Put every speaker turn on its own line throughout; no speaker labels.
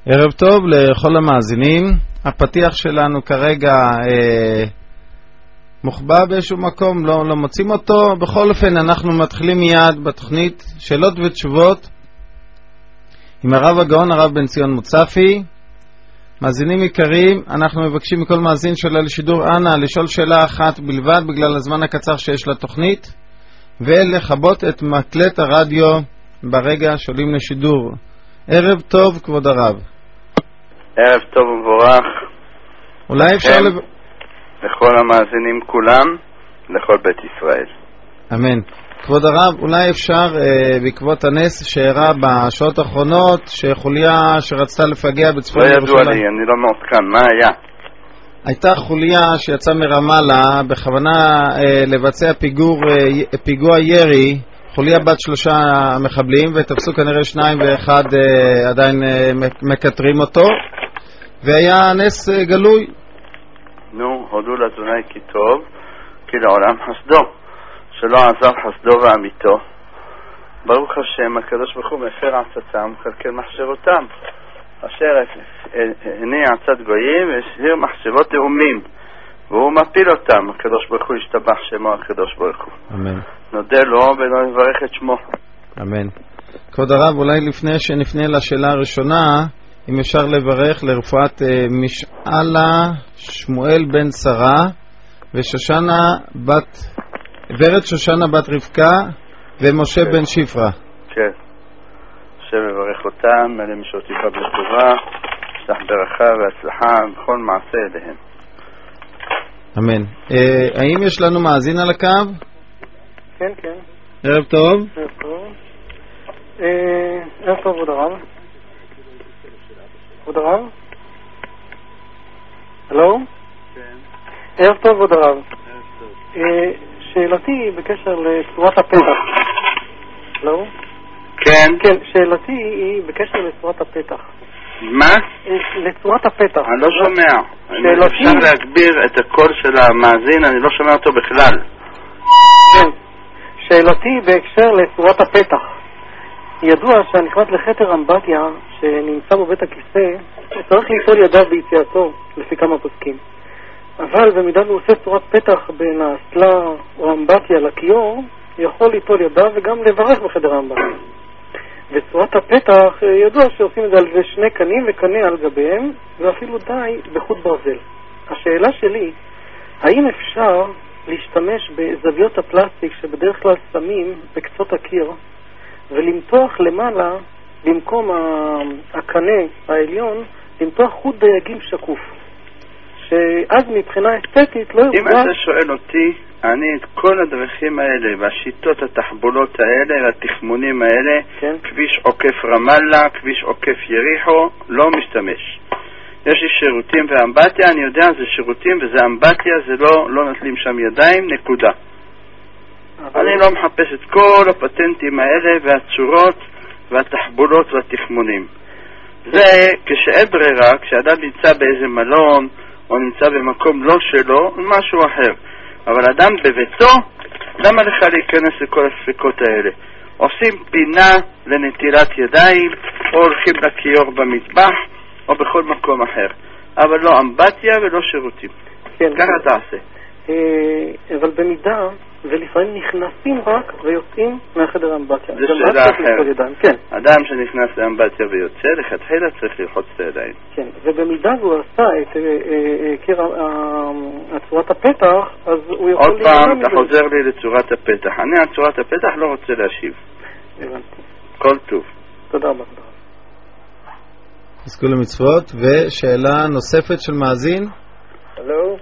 ערב טוב לכל המאזינים. הפתיח שלנו כרגע מוחבא באיזשהו מקום, לא מוצאים אותו. בכל אופן אנחנו מתחילים מיד בתוכנית שאלות ותשובות עם הרב הגאון הרב בן ציון מוצפי. מאזינים יקרים, אנחנו מבקשים מכל מאזין שעולה לשידור אנא לשאול שאלה אחת בלבד בגלל הזמן הקצר שיש לתוכנית, ולכבות את מקלט הרדיו ברגע שעולים לשידור. ערב טוב כבוד הרב.
ערב טוב ומבורך.
אולי אפשר
לכל המאזינים כולם, לכל בית ישראל.
אמן. כבוד הרב, אולי אפשר בעקבות הנס שאירע בשעות האחרונות שחוליה שרצתה לפגע בצפון ירושלים.
לא ידוע לי, אני לא מעודכן, מה היה?
הייתה חוליה שיצאה מרמאללה בכוונה לבצע פיגוע ירי, חוליה בת 3 מחבלים, ותפסו כנראה 2 ואחד עדיין מקטרים אותו, והיה נס גלוי.
נו, הודו לאדוני כי טוב, כי לעולם חסדו, שלא עזב חסדו ואמיתו. ברוך השם, הקדוש ברוך הוא מפר עצתם, כלכל מחשבותם, אשר הניע עצת גויים והסיר מחשבות לאומים, והוא מפיל אותם. הקדוש ברוך הוא ישתבח שמו הקדוש ברוך הוא.
אמן. נודה
לו ונברך את שמו.
אמן. כבוד הרב, אולי לפני שנפנה לשאלה הראשונה, אם אפשר לברך לרפואת משאלה שמואל בן שרה ורד שושנה בת רבקה ומשה בן שפרה.
כן. השם מברך אותם, אלה משעותיך בטובה, שלח ברכה והצלחה בכל מעשה אליהם.
אמן. האם יש לנו מאזין על הקו?
כן, כן.
ערב טוב.
ערב טוב. ערב טוב, כבוד הרב. כבוד הרב? הלו?
כן.
ערב טוב, כבוד הרב.
ערב טוב.
שאלתי בקשר לצורת הפתח. הלו?
כן.
כן, שאלתי היא בקשר לצורת הפתח.
מה?
לצורת הפתח.
אני לא שומע. אפשר להגביר את הקול של המאזין, אני לא שומע אותו בכלל.
כן. שאלתי בהקשר לצורת הפתח. ידוע שהנכנס לחתר אמבטיה שנמצא בבית הכיסא צריך ליטול ידיו ביציאתו לפי כמה פוסקים, אבל במידה הוא עושה צורת פתח בין האסלה או אמבטיה לכיור, יכול ליטול ידיו וגם לברך בחדר האמבטיה. וצורת הפתח ידוע שעושים את זה על זה 2 קנים וקנה על גביהם, ואפילו די בחוט ברזל. השאלה שלי, האם אפשר להשתמש בזוויות הפלסטיק שבדרך כלל שמים בקצות הקיר ולמתוח למעלה במקום הקנה העליון, למתוח חוט דייגים שקוף, שאז מבחינה אסתטית לא יוכל...
אם אתה שואל אותי, אני את כל הדרכים האלה והשיטות התחבולות האלה והתכמונים האלה,
כן.
כביש עוקף רמאללה, כביש עוקף יריחו, לא משתמש. יש לי שירותים ואמבטיה, אני יודע זה שירותים וזה אמבטיה, זה לא נטלים שם ידיים, נקודה. אני לא מחפש את כל הפטנטים האלה והצורות והתחבולות והתכמונים. זה כשאין ברירה, כשאדם נמצא באיזה מלון או נמצא במקום לא שלו, משהו אחר. אבל אדם בביתו, למה לך להיכנס לכל הספקות האלה? עושים פינה לנטילת ידיים, או הולכים לכיור במטבח, או בכל מקום אחר. אבל לא אמבטיה ולא שירותים.
כן,
ככה תעשה.
אבל במידה, ולפעמים נכנסים רק ויוצאים מהחדר האמבטיה.
זה שאלה אחרת.
כן.
אדם שנכנס לאמבטיה ויוצא, לכתחילה צריך ללחוץ את הידיים.
כן, ובמידה הוא עשה את צורת הפתח, אז הוא יכול...
עוד פעם, אתה חוזר לי לצורת הפתח. אני על צורת הפתח לא רוצה להשיב.
הבנתי.
כל טוב.
תודה רבה.
עסקו למצוות. ושאלה נוספת של מאזין.
הלו?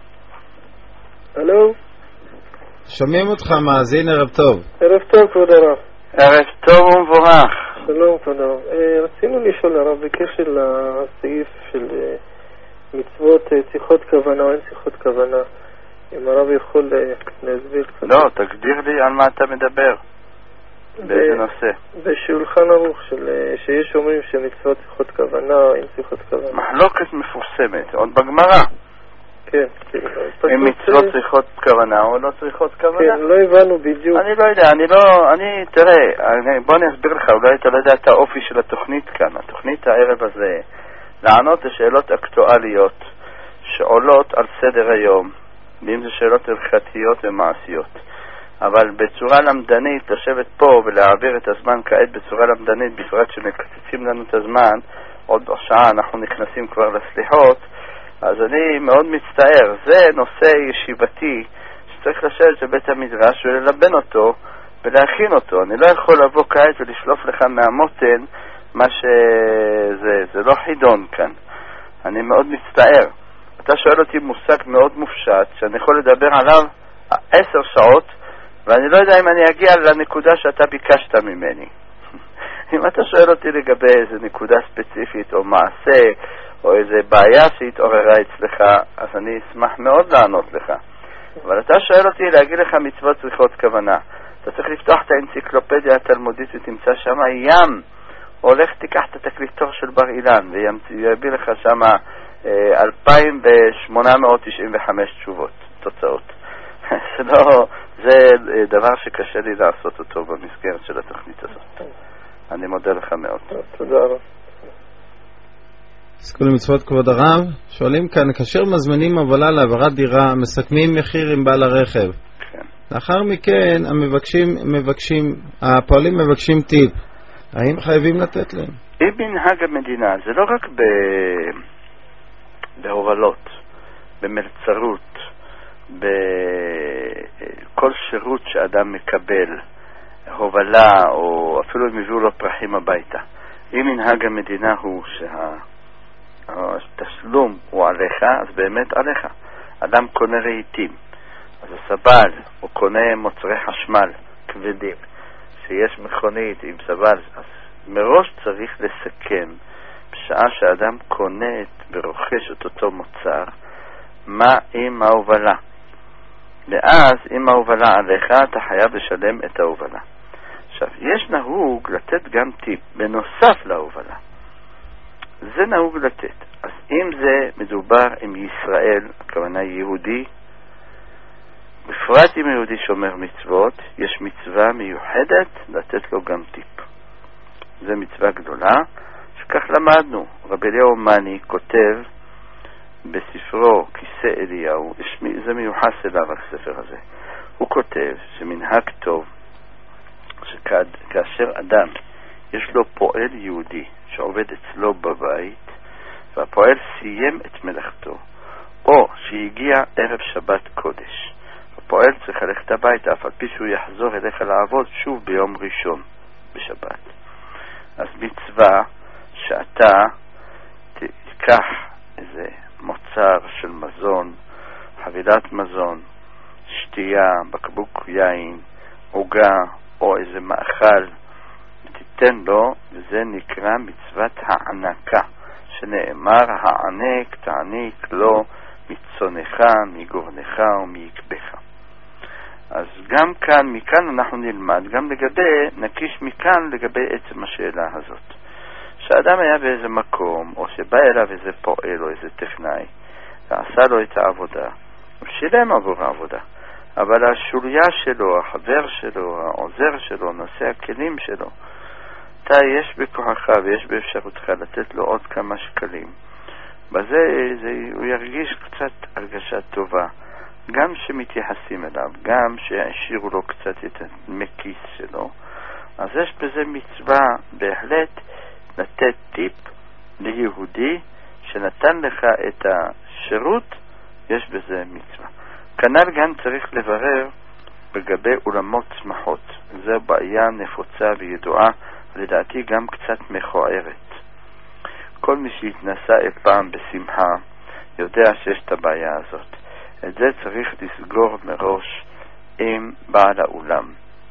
הלו?
שומעים אותך מאזין, ערב טוב.
ערב טוב כבוד הרב.
ערב טוב ומבורך.
שלום כבוד הרב. רצינו לשאול הרב בקשר לסעיף של מצוות שיחות כוונה או אין שיחות כוונה, אם הרב יכול להסביר קצת.
לא, תגדיר לי על מה אתה מדבר. באיזה נושא?
בשולחן ערוך שיש אומרים שמצוות שיחות כוונה אין שיחות כוונה.
מחלוקת מפורסמת, עוד בגמרא.
כן.
אם מצוות צריכות כוונה או לא צריכות כוונה.
כן, לא הבנו בדיוק.
אני לא יודע, תראה, בוא אני אסביר לך, אולי אתה לא יודע את האופי של התוכנית כאן. התוכנית הערב הזה, לענות לשאלות אקטואליות שעולות על סדר היום, ואם זה שאלות הלכתיות ומעשיות. אבל בצורה למדנית, לשבת פה ולהעביר את הזמן כעת בצורה למדנית, בפרט שמקצצים לנו את הזמן, עוד שעה אנחנו נכנסים כבר לסליחות, אז אני מאוד מצטער. זה נושא ישיבתי שצריך לשבת בבית המדרש וללבן אותו ולהכין אותו. אני לא יכול לבוא כעת ולשלוף לך מהמותן מה שזה לא חידון כאן. אני מאוד מצטער. אתה שואל אותי מושג מאוד מופשט שאני יכול לדבר עליו 10 שעות, ואני לא יודע אם אני אגיע לנקודה שאתה ביקשת ממני. אם אתה שואל אותי לגבי איזו נקודה ספציפית או מעשה או איזו בעיה שהתעוררה אצלך, אז אני אשמח מאוד לענות לך. אבל אתה שואל אותי להגיד לך מצוות צריכות כוונה. אתה צריך לפתוח את האנציקלופדיה התלמודית ותמצא שם ים. הולך תיקח את התקליטור של בר אילן ויביא לך שם 2,895 תשובות, תוצאות. זה דבר שקשה לי לעשות אותו במסגרת של התוכנית הזאת. אני מודה לך מאוד.
תודה רבה.
עסקו למצוות כבוד הרב, שואלים כאן, כאשר מזמינים הובלה להעברת דירה, מסכמים מחיר עם בעל הרכב.
כן.
לאחר מכן הפועלים מבקשים טיפ. האם חייבים לתת להם?
אם מנהג המדינה, זה לא רק בהובלות, במלצרות, בכל שירות שאדם מקבל, הובלה או אפילו אם הביאו לו פרחים הביתה. אם מנהג המדינה הוא שהתשלום הוא עליך, אז באמת עליך. אדם קונה רהיטים, אז הסבל, הוא קונה מוצרי חשמל כבדים, שיש מכונית עם סבל, אז מראש צריך לסכם בשעה שאדם קונה ורוכש את אותו מוצר, מה עם ההובלה. ואז אם ההובלה עליך, אתה חייב לשלם את ההובלה. עכשיו, יש נהוג לתת גם טיפ בנוסף להובלה. זה נהוג לתת. אז אם זה מדובר עם ישראל, הכוונה יהודי, בפרט אם יהודי שומר מצוות, יש מצווה מיוחדת לתת לו גם טיפ. זה מצווה גדולה, שכך למדנו. רבי אליהו מאני כותב בספרו כיסא אליהו, זה מיוחס אליו הספר הזה. הוא כותב שמנהג טוב, שכאשר אדם יש לו פועל יהודי שעובד אצלו בבית, והפועל סיים את מלאכתו, או שהגיע ערב שבת קודש, הפועל צריך ללכת הביתה, אף על פי שהוא יחזור אליך לעבוד שוב ביום ראשון בשבת. אז מצווה שאתה תיקח איזה מוצר של מזון, חבילת מזון, שתייה, בקבוק יין, עוגה או איזה מאכל, ותיתן לו, וזה נקרא מצוות הענקה, שנאמר הענק תעניק לו מצונך, מגורנך ומיקבך. אז גם כאן, מכאן אנחנו נלמד, גם נקיש מכאן לגבי עצם השאלה הזאת. שאדם היה באיזה מקום, או שבא אליו איזה פועל או איזה טכנאי, ועשה לו את העבודה, הוא שילם עבור העבודה. אבל השוליה שלו, החבר שלו, העוזר שלו, נושא הכלים שלו, יש בכוחך ויש באפשרותך לתת לו עוד כמה שקלים. בזה הוא ירגיש קצת הרגשה טובה, גם שמתייחסים אליו, גם שהשאירו לו קצת את המכיס שלו. אז יש בזה מצווה בהחלט לתת טיפ ליהודי שנתן לך את השירות, יש בזה מצווה. כנ"ל גם צריך לברר לגבי אולמות שמחות. זו בעיה נפוצה וידועה, לדעתי גם קצת מכוערת. כל מי שהתנסה אי פעם בשמחה יודע שיש את הבעיה הזאת. את זה צריך לסגור מראש עם בעל האולם.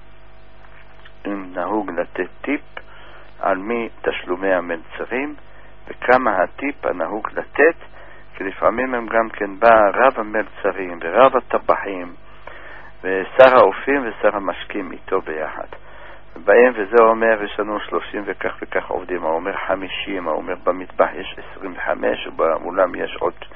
אם נהוג לתת טיפ על מי תשלומי המלצרים וכמה הטיפ הנהוג לתת, כי לפעמים הם גם כן בא רב המלצרים ורב הטבחים ושר האופים ושר המשקים איתו ביחד. בהם וזה אומר יש לנו 30 וכך וכך עובדים, הוא אומר 50, הוא אומר במטבח יש 25 ובאולם יש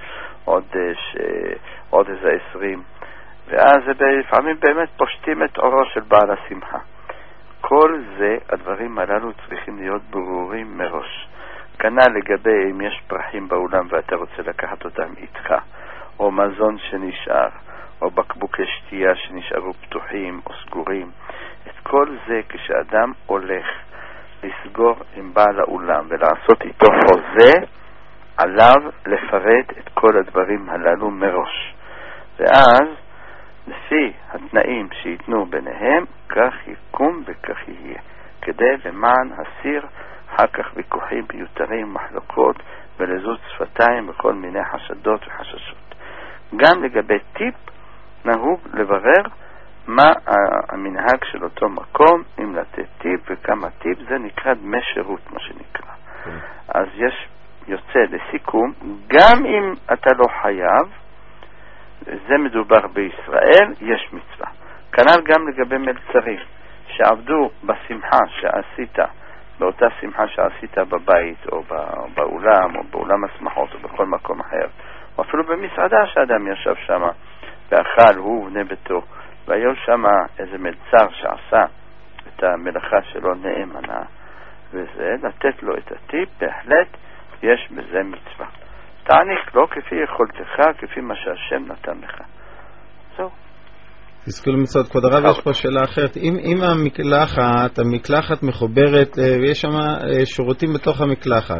עוד איזה 20, ואז לפעמים באמת פושטים את אורו של בעל השמחה. כל זה, הדברים הללו צריכים להיות ברורים מראש. כנ"ל לגבי אם יש פרחים באולם ואתה רוצה לקחת אותם איתך, או מזון שנשאר, או בקבוקי שתייה שנשארו פתוחים או סגורים. את כל זה כשאדם הולך לסגור עם בעל האולם ולעשות איתו חוזה, עליו לפרט את כל הדברים הללו מראש. ואז לפי התנאים שיתנו ביניהם, כך יקום וכך יהיה, כדי למען הסיר אחר כך ויכוחים מיותרים, מחלוקות ולזוז שפתיים וכל מיני חשדות וחששות. גם לגבי טיפ נהוג לברר מה המנהג של אותו מקום, אם לתת טיפ וכמה טיפ, זה נקרא דמי שירות, מה שנקרא. אז יוצא לסיכום, גם אם אתה לא חייב, זה מדובר בישראל, יש מצווה. כנ"ל גם לגבי מלצרים שעבדו בשמחה שעשית, באותה שמחה שעשית בבית או באולם או באולם השמחות או בכל מקום אחר, או אפילו במסעדה שאדם ישב שם ואכל הוא ובני ביתו, והיו שם איזה מלצר שעשה את המלאכה שלו נאמנה, וזה לתת לו את הטיפ, בהחלט יש בזה מצווה. תעניק לו כפי יכולתך, כפי מה שהשם נתן לך. זהו.
תזכו למצוות. כבוד הרב, יש פה שאלה אחרת. אם המקלחת מחוברת ויש שם שירותים בתוך המקלחת,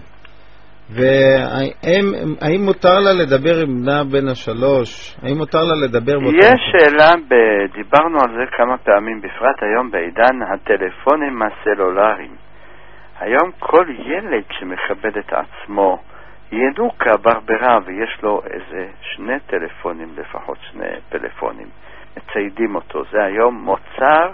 והאם מותר לה לדבר עם בנה בן 3? האם מותר לה לדבר באותה?
יש שאלה, דיברנו על זה כמה פעמים, בפרט היום בעידן הטלפונים הסלולריים. היום כל ילד שמכבד את עצמו ינוקה ברברה ויש לו איזה 2 טלפונים, לפחות 2 פלאפונים, מציידים אותו. זה היום מוצר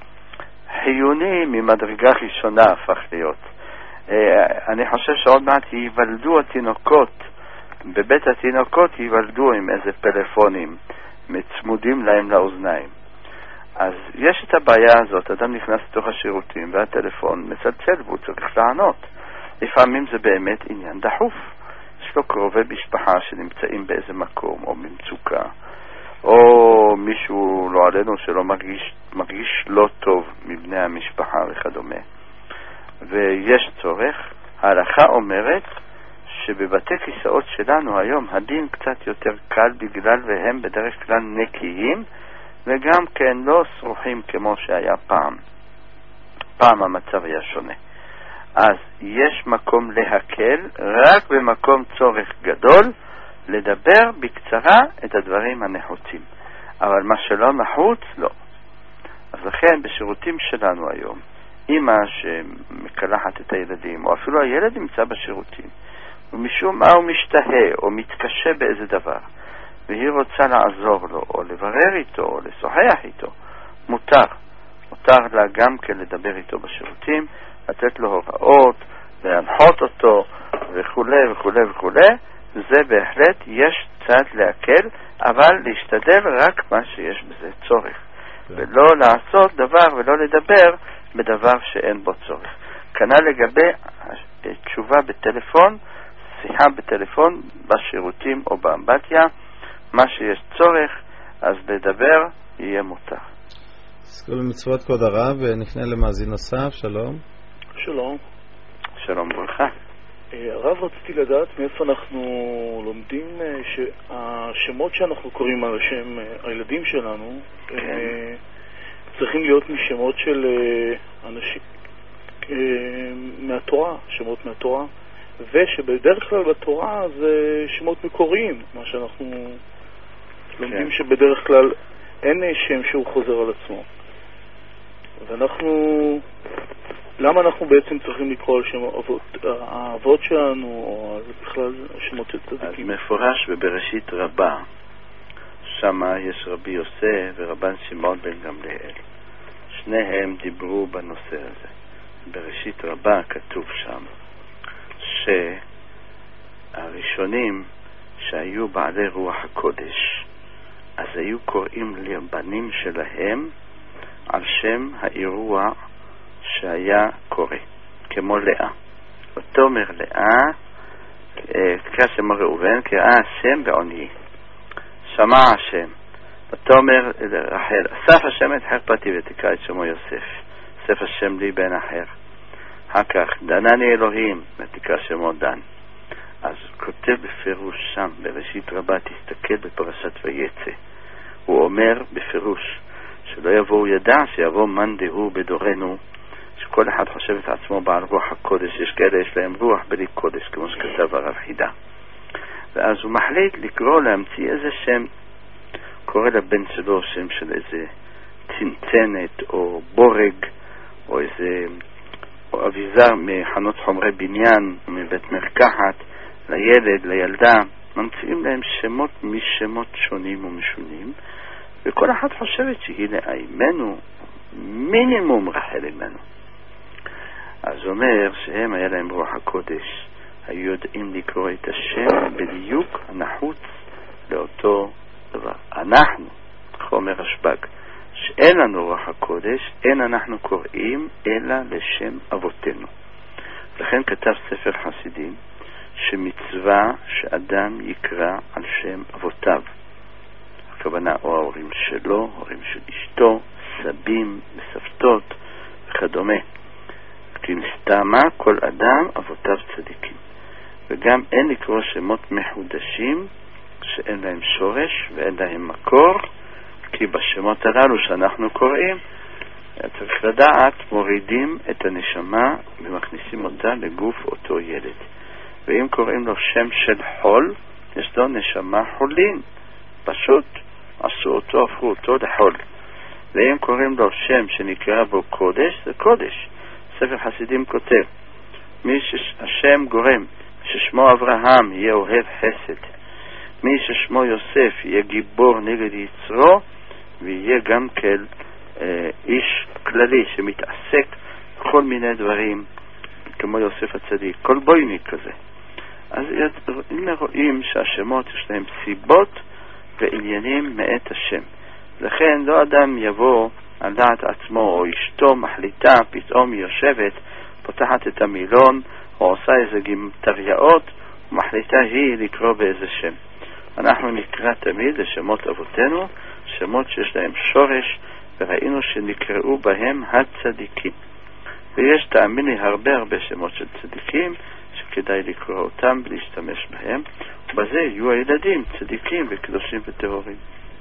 חיוני ממדרגה ראשונה הפך להיות. אני חושב שעוד מעט ייוולדו התינוקות, בבית התינוקות ייוולדו עם איזה פלאפונים מצמודים להם לאוזניים. אז יש את הבעיה הזאת, אדם נכנס לתוך השירותים והטלפון מצלצל והוא צריך לענות. לפעמים זה באמת עניין דחוף, יש לו קרובי משפחה שנמצאים באיזה מקום או במצוקה, או מישהו לא עלינו שלא מרגיש לא טוב מבני המשפחה וכדומה, ויש צורך. ההלכה אומרת שבבתי כיסאות שלנו היום הדין קצת יותר קל, בגלל והם בדרך כלל נקיים וגם כן לא סרוחים כמו שהיה פעם. פעם המצב היה שונה. אז יש מקום להקל, רק במקום צורך גדול, לדבר בקצרה את הדברים הנחוצים. אבל מה שלא נחוץ, לא. אז לכן בשירותים שלנו היום, אמא שמקלחת את הילדים, או אפילו הילד נמצא בשירותים, ומשום מה הוא משתהה או מתקשה באיזה דבר, והיא רוצה לעזור לו, או לברר איתו, או לשוחח איתו, מותר לה גם כן לדבר איתו בשירותים, לתת לו הוראות, להנחות אותו, וכו' וכו' וכו'. זה בהחלט יש קצת להקל, אבל להשתדל רק מה שיש בזה צורך, ולא לעשות דבר ולא לדבר בדבר שאין בו צורך. כנ"ל לגבי תשובה בטלפון, שיחה בטלפון בשירותים או באמבטיה, מה שיש צורך אז לדבר יהיה מותר.
תזכו למצוות כבוד הרב, ונפנה למאזין נוסף. שלום.
שלום.
שלום ברכה.
הרב, רציתי לדעת מאיפה אנחנו לומדים שהשמות שאנחנו קוראים על שם הילדים שלנו צריכים להיות משמות של אנשים מהתורה, שמות מהתורה, ושבדרך כלל בתורה זה שמות מקוריים, מה שאנחנו לומדים שבדרך כלל אין שם שהוא חוזר על עצמו. ואנחנו, למה אנחנו בעצם צריכים לקרוא על שם האבות שלנו, או בכלל שמות של צדיקים?
אז מפורש בבראשית רבה, שמה יש רבי יוסף ורבן שמעון בן גמליאל, שניהם דיברו בנושא הזה. בראשית רבה כתוב שם שהראשונים שהיו בעלי רוח הקודש, אז היו קוראים לבנים שלהם על שם האירוע שהיה קורה, כמו לאה. ותאמר לאה ותקרא שמו ראובן, קרא השם בעוני. שמע השם. ותאמר רחל, אסף השם את חרפתי ותקרא את שמו יוסף. אסף השם לי בן אחר. אחר כך, דנני אלוהים ותקרא שמו דן. אז כותב בפירוש שם, בראשית רבה, תסתכל בפרשת ויצא. הוא אומר בפירוש, שלא יבואו ידע, שיבוא מאן דהוא בדורנו, שכל אחד חושב את עצמו בעל רוח הקודש. יש כאלה יש להם רוח בלי קודש, כמו שכתב הרב חידה. ואז הוא מחליט לקרוא, להמציא איזה שם. קורא לבן שלו שם של איזה צנצנת או בורג או איזה או אביזר מחנות חומרי בניין מבית מרקחת, לילד, לילדה. ממציאים להם שמות משמות שונים ומשונים, וכל אחד חושבת שהיא לאימנו, מינימום רחל אימנו. אז אומר שהם היה להם רוח הקודש, היו יודעים לקרוא את השם בדיוק הנחוץ לאותו דבר. אנחנו, חומר השבג, שאין לנו רוח הקודש, אין אנחנו קוראים אלא לשם אבותינו. לכן כתב ספר חסידים שמצווה שאדם יקרא על שם אבותיו. הכוונה או ההורים שלו, הורים של אשתו, סבים וסבתות וכדומה. כי נסתמה כל אדם אבותיו צדיקים. וגם אין לקרוא שמות מחודשים שאין להם שורש ואין להם מקור, כי בשמות הללו שאנחנו קוראים, צריך לדעת, מורידים את הנשמה ומכניסים אותה לגוף אותו ילד. ואם קוראים לו שם של חול, יש לו נשמה חולין. פשוט עשו אותו, הפכו אותו לחול. ואם קוראים לו שם שנקרא בו קודש, זה קודש. ספר חסידים כותב, מי שהשם גורם, ששמו אברהם יהיה אוהב חסד, מי ששמו יוסף יהיה גיבור נגד יצרו, ויהיה גם כן איש כללי שמתעסק בכל מיני דברים, כמו יוסף הצדיק, כל בויניק כזה. אז הנה רואים שהשמות יש להם סיבות ועניינים מאת השם. לכן לא אדם יבוא על דעת עצמו או אשתו מחליטה, פתאום היא יושבת, פותחת את המילון או עושה איזה גימטריות ומחליטה היא לקרוא באיזה שם. אנחנו נקרא תמיד לשמות אבותינו, שמות שיש להם שורש, וראינו שנקראו בהם הצדיקים. ויש, תאמין לי, הרבה שמות של צדיקים שכדאי לקרוא אותם ולהשתמש בהם, ובזה יהיו הילדים צדיקים וקדושים וטהורים.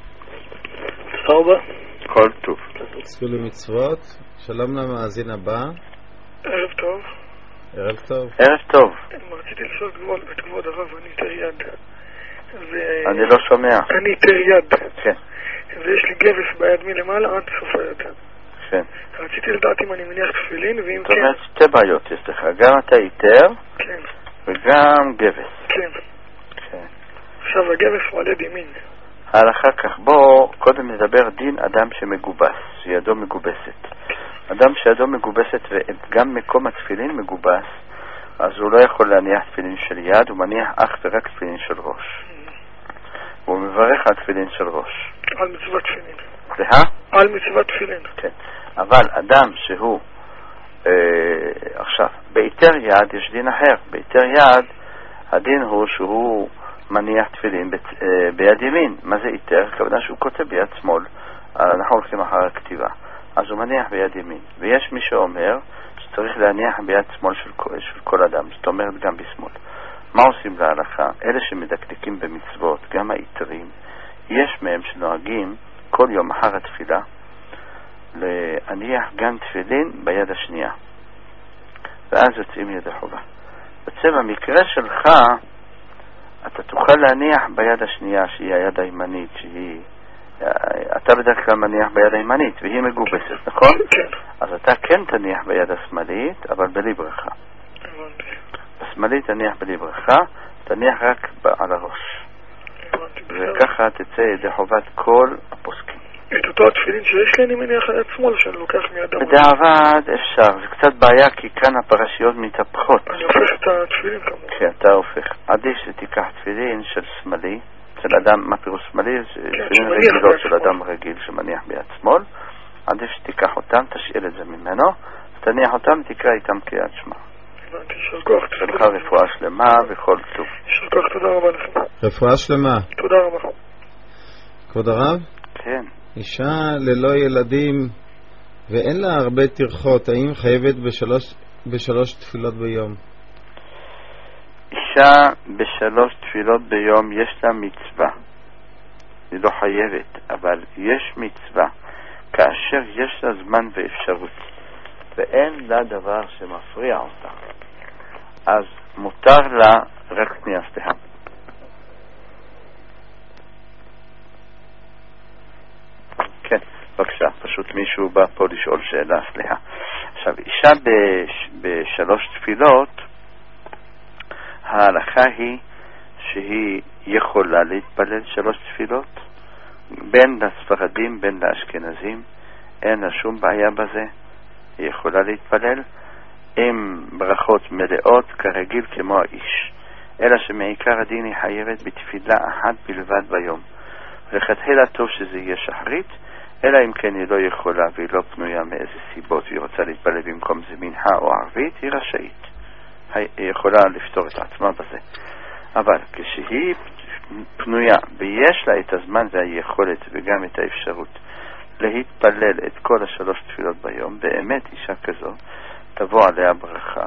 כל טוב.
עשו למצוות. שלום למאזין הבא.
ערב טוב.
ערב טוב.
ערב טוב.
רציתי לשאול את כבוד הרב, אני איתר יד.
אני לא שומע.
אני איתר יד.
כן.
ויש לי גבס ביד מלמעלה עד סוף היד.
כן.
רציתי לדעת אם אני מניח תפילין, ואם
כן. זאת אומרת שתי בעיות יש לך, גם אתה איתר
כן.
וגם גבס.
כן.
כן.
עכשיו הגבס הוא על יד ימין.
ההלכה כך, בוא קודם נדבר דין אדם שמגובס, שידו מגובסת. אדם שידו מגובסת וגם מקום התפילין מגובס, אז הוא לא יכול להניח תפילין של יד, הוא מניח אך ורק תפילין של ראש. הוא מברך על תפילין של ראש.
על מצוות תפילין.
סליחה?
על מצוות תפילין.
כן. אבל אדם שהוא עכשיו, ביתר יד יש דין אחר. ביתר יד הדין הוא שהוא מניח תפילין ביד ימין. מה זה איתר? הכוונה שהוא כותב ביד שמאל. אנחנו הולכים אחר הכתיבה. אז הוא מניח ביד ימין. ויש מי שאומר שצריך להניח ביד שמאל של כל אדם. זאת אומרת גם בשמאל. מה עושים להלכה? אלה שמדקדקים במצוות, גם האיתרים, יש מהם שנוהגים כל יום אחר התפילה להניח גם תפילין ביד השנייה. ואז יוצאים ידי חובה. במקרה שלך אתה תוכל להניח ביד השנייה שהיא היד הימנית, אתה בדרך כלל מניח ביד הימנית והיא מגובסת, נכון?
כן.
אז אתה כן תניח ביד השמאלית, אבל בלי ברכה. בשמאלית תניח בלי ברכה, תניח רק על הראש. וככה תצא ידי חובת כל הפוסקים.
את אותו התפילין שיש לי אני מניח על יד שמאל שאני לוקח מיד המון.
בדעבד אפשר, זה קצת בעיה כי כאן הפרשיות מתהפכות.
אני הופך את התפילין כמובן.
כן, אתה הופך. עדיף שתיקח תפילין של שמאלי, של אדם, מה פירוש שמאלי? תפילין רגילות של אדם רגיל שמניח ביד שמאל. עדיף שתיקח אותם, תשאיר את זה ממנו, תניח אותם, תקרא איתם קריאת שמע.
יישר כוח.
ולך רפואה שלמה וכל טוב.
יישר כוח, תודה רבה לכם.
רפואה שלמה.
תודה רבה.
כבוד הרב?
כן.
אישה ללא ילדים ואין לה הרבה טרחות, האם חייבת בשלוש תפילות ביום?
אישה בשלוש תפילות ביום יש לה מצווה. היא לא חייבת, אבל יש מצווה. כאשר יש לה זמן ואפשרות ואין לה דבר שמפריע אותה, אז מותר לה רק שנייה, סליחה. כן, בבקשה, פשוט מישהו בא פה לשאול שאלה, סליחה. עכשיו, אישה בשלוש תפילות, ההלכה היא שהיא יכולה להתפלל שלוש תפילות, בין לספרדים בין לאשכנזים, אין לה שום בעיה בזה, היא יכולה להתפלל עם ברכות מלאות כרגיל כמו האיש, אלא שמעיקר הדין היא חייבת בתפילה אחת בלבד ביום. לכתחילה טוב שזה יהיה שחרית, אלא אם כן היא לא יכולה והיא לא פנויה מאיזה סיבות והיא רוצה להתפלל במקום זה מנחה או ערבית, היא רשאית, היא יכולה לפתור את עצמה בזה. אבל כשהיא פנויה ויש לה את הזמן והיכולת וגם את האפשרות להתפלל את כל השלוש תפילות ביום, באמת אישה כזו תבוא עליה ברכה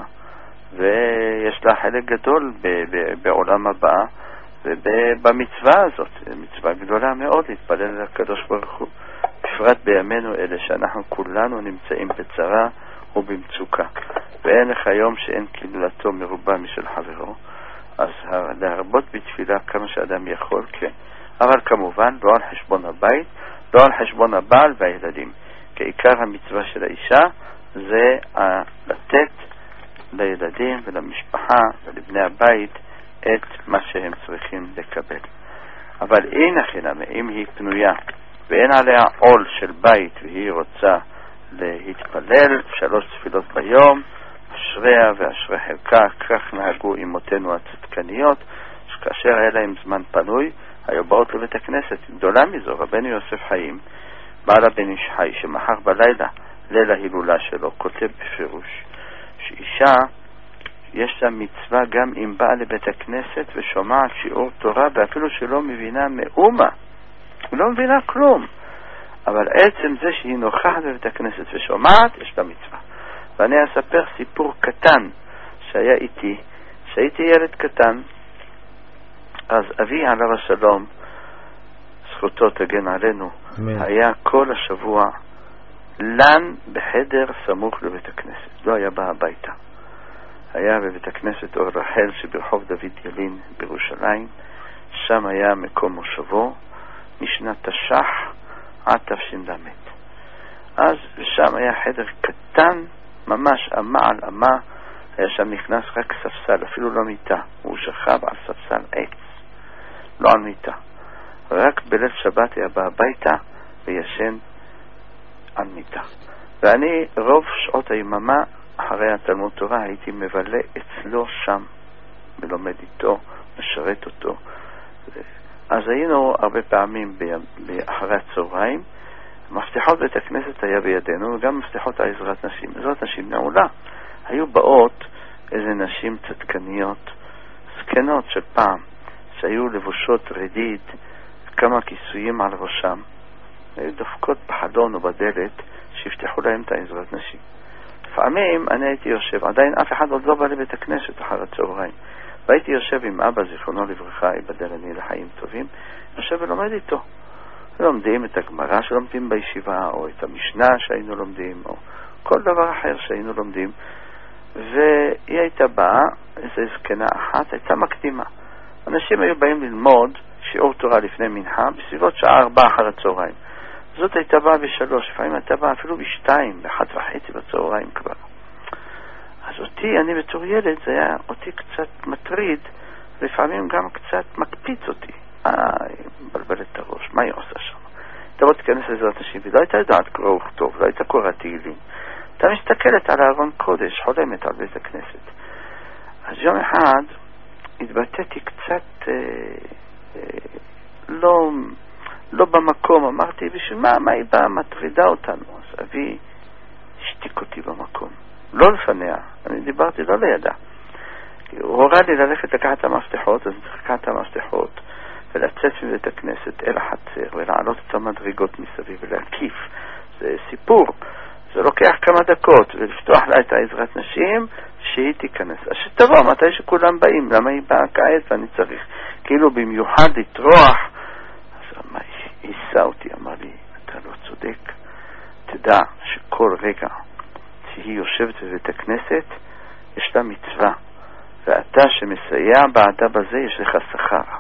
ויש לה חלק גדול בעולם הבא ובמצווה הזאת, מצווה גדולה מאוד להתפלל לקדוש ברוך הוא, בפרט בימינו אלה שאנחנו כולנו נמצאים בצרה ובמצוקה ואין לך יום שאין קללתו מרובה משל חברו, אז להרבות בתפילה כמה שאדם יכול, כן, אבל כמובן לא על חשבון הבית, לא על חשבון הבעל והילדים, כי עיקר המצווה של האישה זה לתת לילדים ולמשפחה ולבני הבית את מה שהם צריכים לקבל. אבל אין החינם, אם היא פנויה ואין עליה עול של בית והיא רוצה להתפלל שלוש תפילות ביום, אשריה ואשרי חלקה, כך נהגו אמותינו הצדקניות, שכאשר היה להם זמן פנוי היו באות לבית הכנסת. גדולה מזו, רבנו יוסף חיים בעל הבן איש חי שמחר בלילה ליל ההילולה שלו כותב בפירוש שאישה יש לה מצווה גם אם באה לבית הכנסת ושומעת שיעור תורה ואפילו שלא מבינה מאומה, היא לא מבינה כלום, אבל עצם זה שהיא נוכחת בבית הכנסת ושומעת יש לה מצווה. ואני אספר סיפור קטן שהיה איתי, שהייתי ילד קטן, אז אבי עליו השלום זכותו תגן עלינו, היה כל השבוע לן בחדר סמוך לבית הכנסת, לא היה בא הביתה, היה בבית הכנסת אור רחל שברחוב דוד ילין בירושלים, שם היה מקום מושבו משנת תש"ח עד תש"ל. אז שם היה חדר קטן ממש, אמה על אמה, היה שם נכנס רק ספסל, אפילו לא מיטה, הוא שכב על ספסל עץ, לא על מיטה, רק בליל שבת היה בא הביתה וישן על מיטה. ואני רוב שעות היממה אחרי התלמוד תורה הייתי מבלה אצלו שם ולומד איתו, משרת אותו. אז היינו הרבה פעמים אחרי הצהריים, מפתחות בית הכנסת היה בידינו וגם מפתחות העזרת נשים. עזרת נשים נעולה, היו באות איזה נשים צדקניות זקנות של פעם שהיו לבושות רדיד, כמה כיסויים על ראשם, היו דופקות בחלון או בדלת שיפתחו להם את העזרת נשים. לפעמים אני הייתי יושב, עדיין אף אחד עוד לא בא לבית הכנסת אחר הצהריים, והייתי יושב עם אבא זיכרונו לברכה, ייבדל אני לחיים טובים, יושב ולומד איתו, לומדים את הגמרא שלומדים בישיבה או את המשנה שהיינו לומדים או כל דבר אחר שהיינו לומדים. והיא הייתה באה, איזו זקנה אחת הייתה מקדימה, אנשים היו באים ללמוד שיעור תורה לפני מנחה בסביבות שעה 4 אחר הצהריים, זאת הייתה באה ב3, לפעמים הייתה באה אפילו ב2, ב1:30 בצהריים כבר. אז אותי, אני בתור ילד, זה היה אותי קצת מטריד, לפעמים גם קצת מקפיץ אותי, מבלבל את הראש, מה היא עושה שם? תבוא תיכנס לעזרת נשים, ולא הייתה יודעת קרוא וכתוב, לא הייתה קוראת תהילים, אתה מסתכלת על הארון קודש, חולמת על בית הכנסת. אז יום אחד התבטאתי קצת לא במקום, אמרתי, בשביל מה היא באה מטרידה אותנו? אז אבי השתיק אותי במקום, לא לפניה, אני דיברתי לא לידה, הוא הורה לי ללכת לקחת את המפתחות, אז לקחת את המפתחות ולצאת מבית הכנסת אל החצר ולעלות את המדרגות מסביב ולהקיף. זה סיפור, זה לוקח כמה דקות, ולפתוח לה את העזרת נשים שהיא תיכנס. אז שתבוא מתי שכולם באים, למה היא באה כעת ואני צריך כאילו במיוחד לטרוח. אז היא היסה אותי, אמר לי, אתה לא צודק, תדע שכל רגע שהיא יושבת בבית הכנסת יש לה מצווה, ואתה שמסייע בעדה בזה יש לך שכר.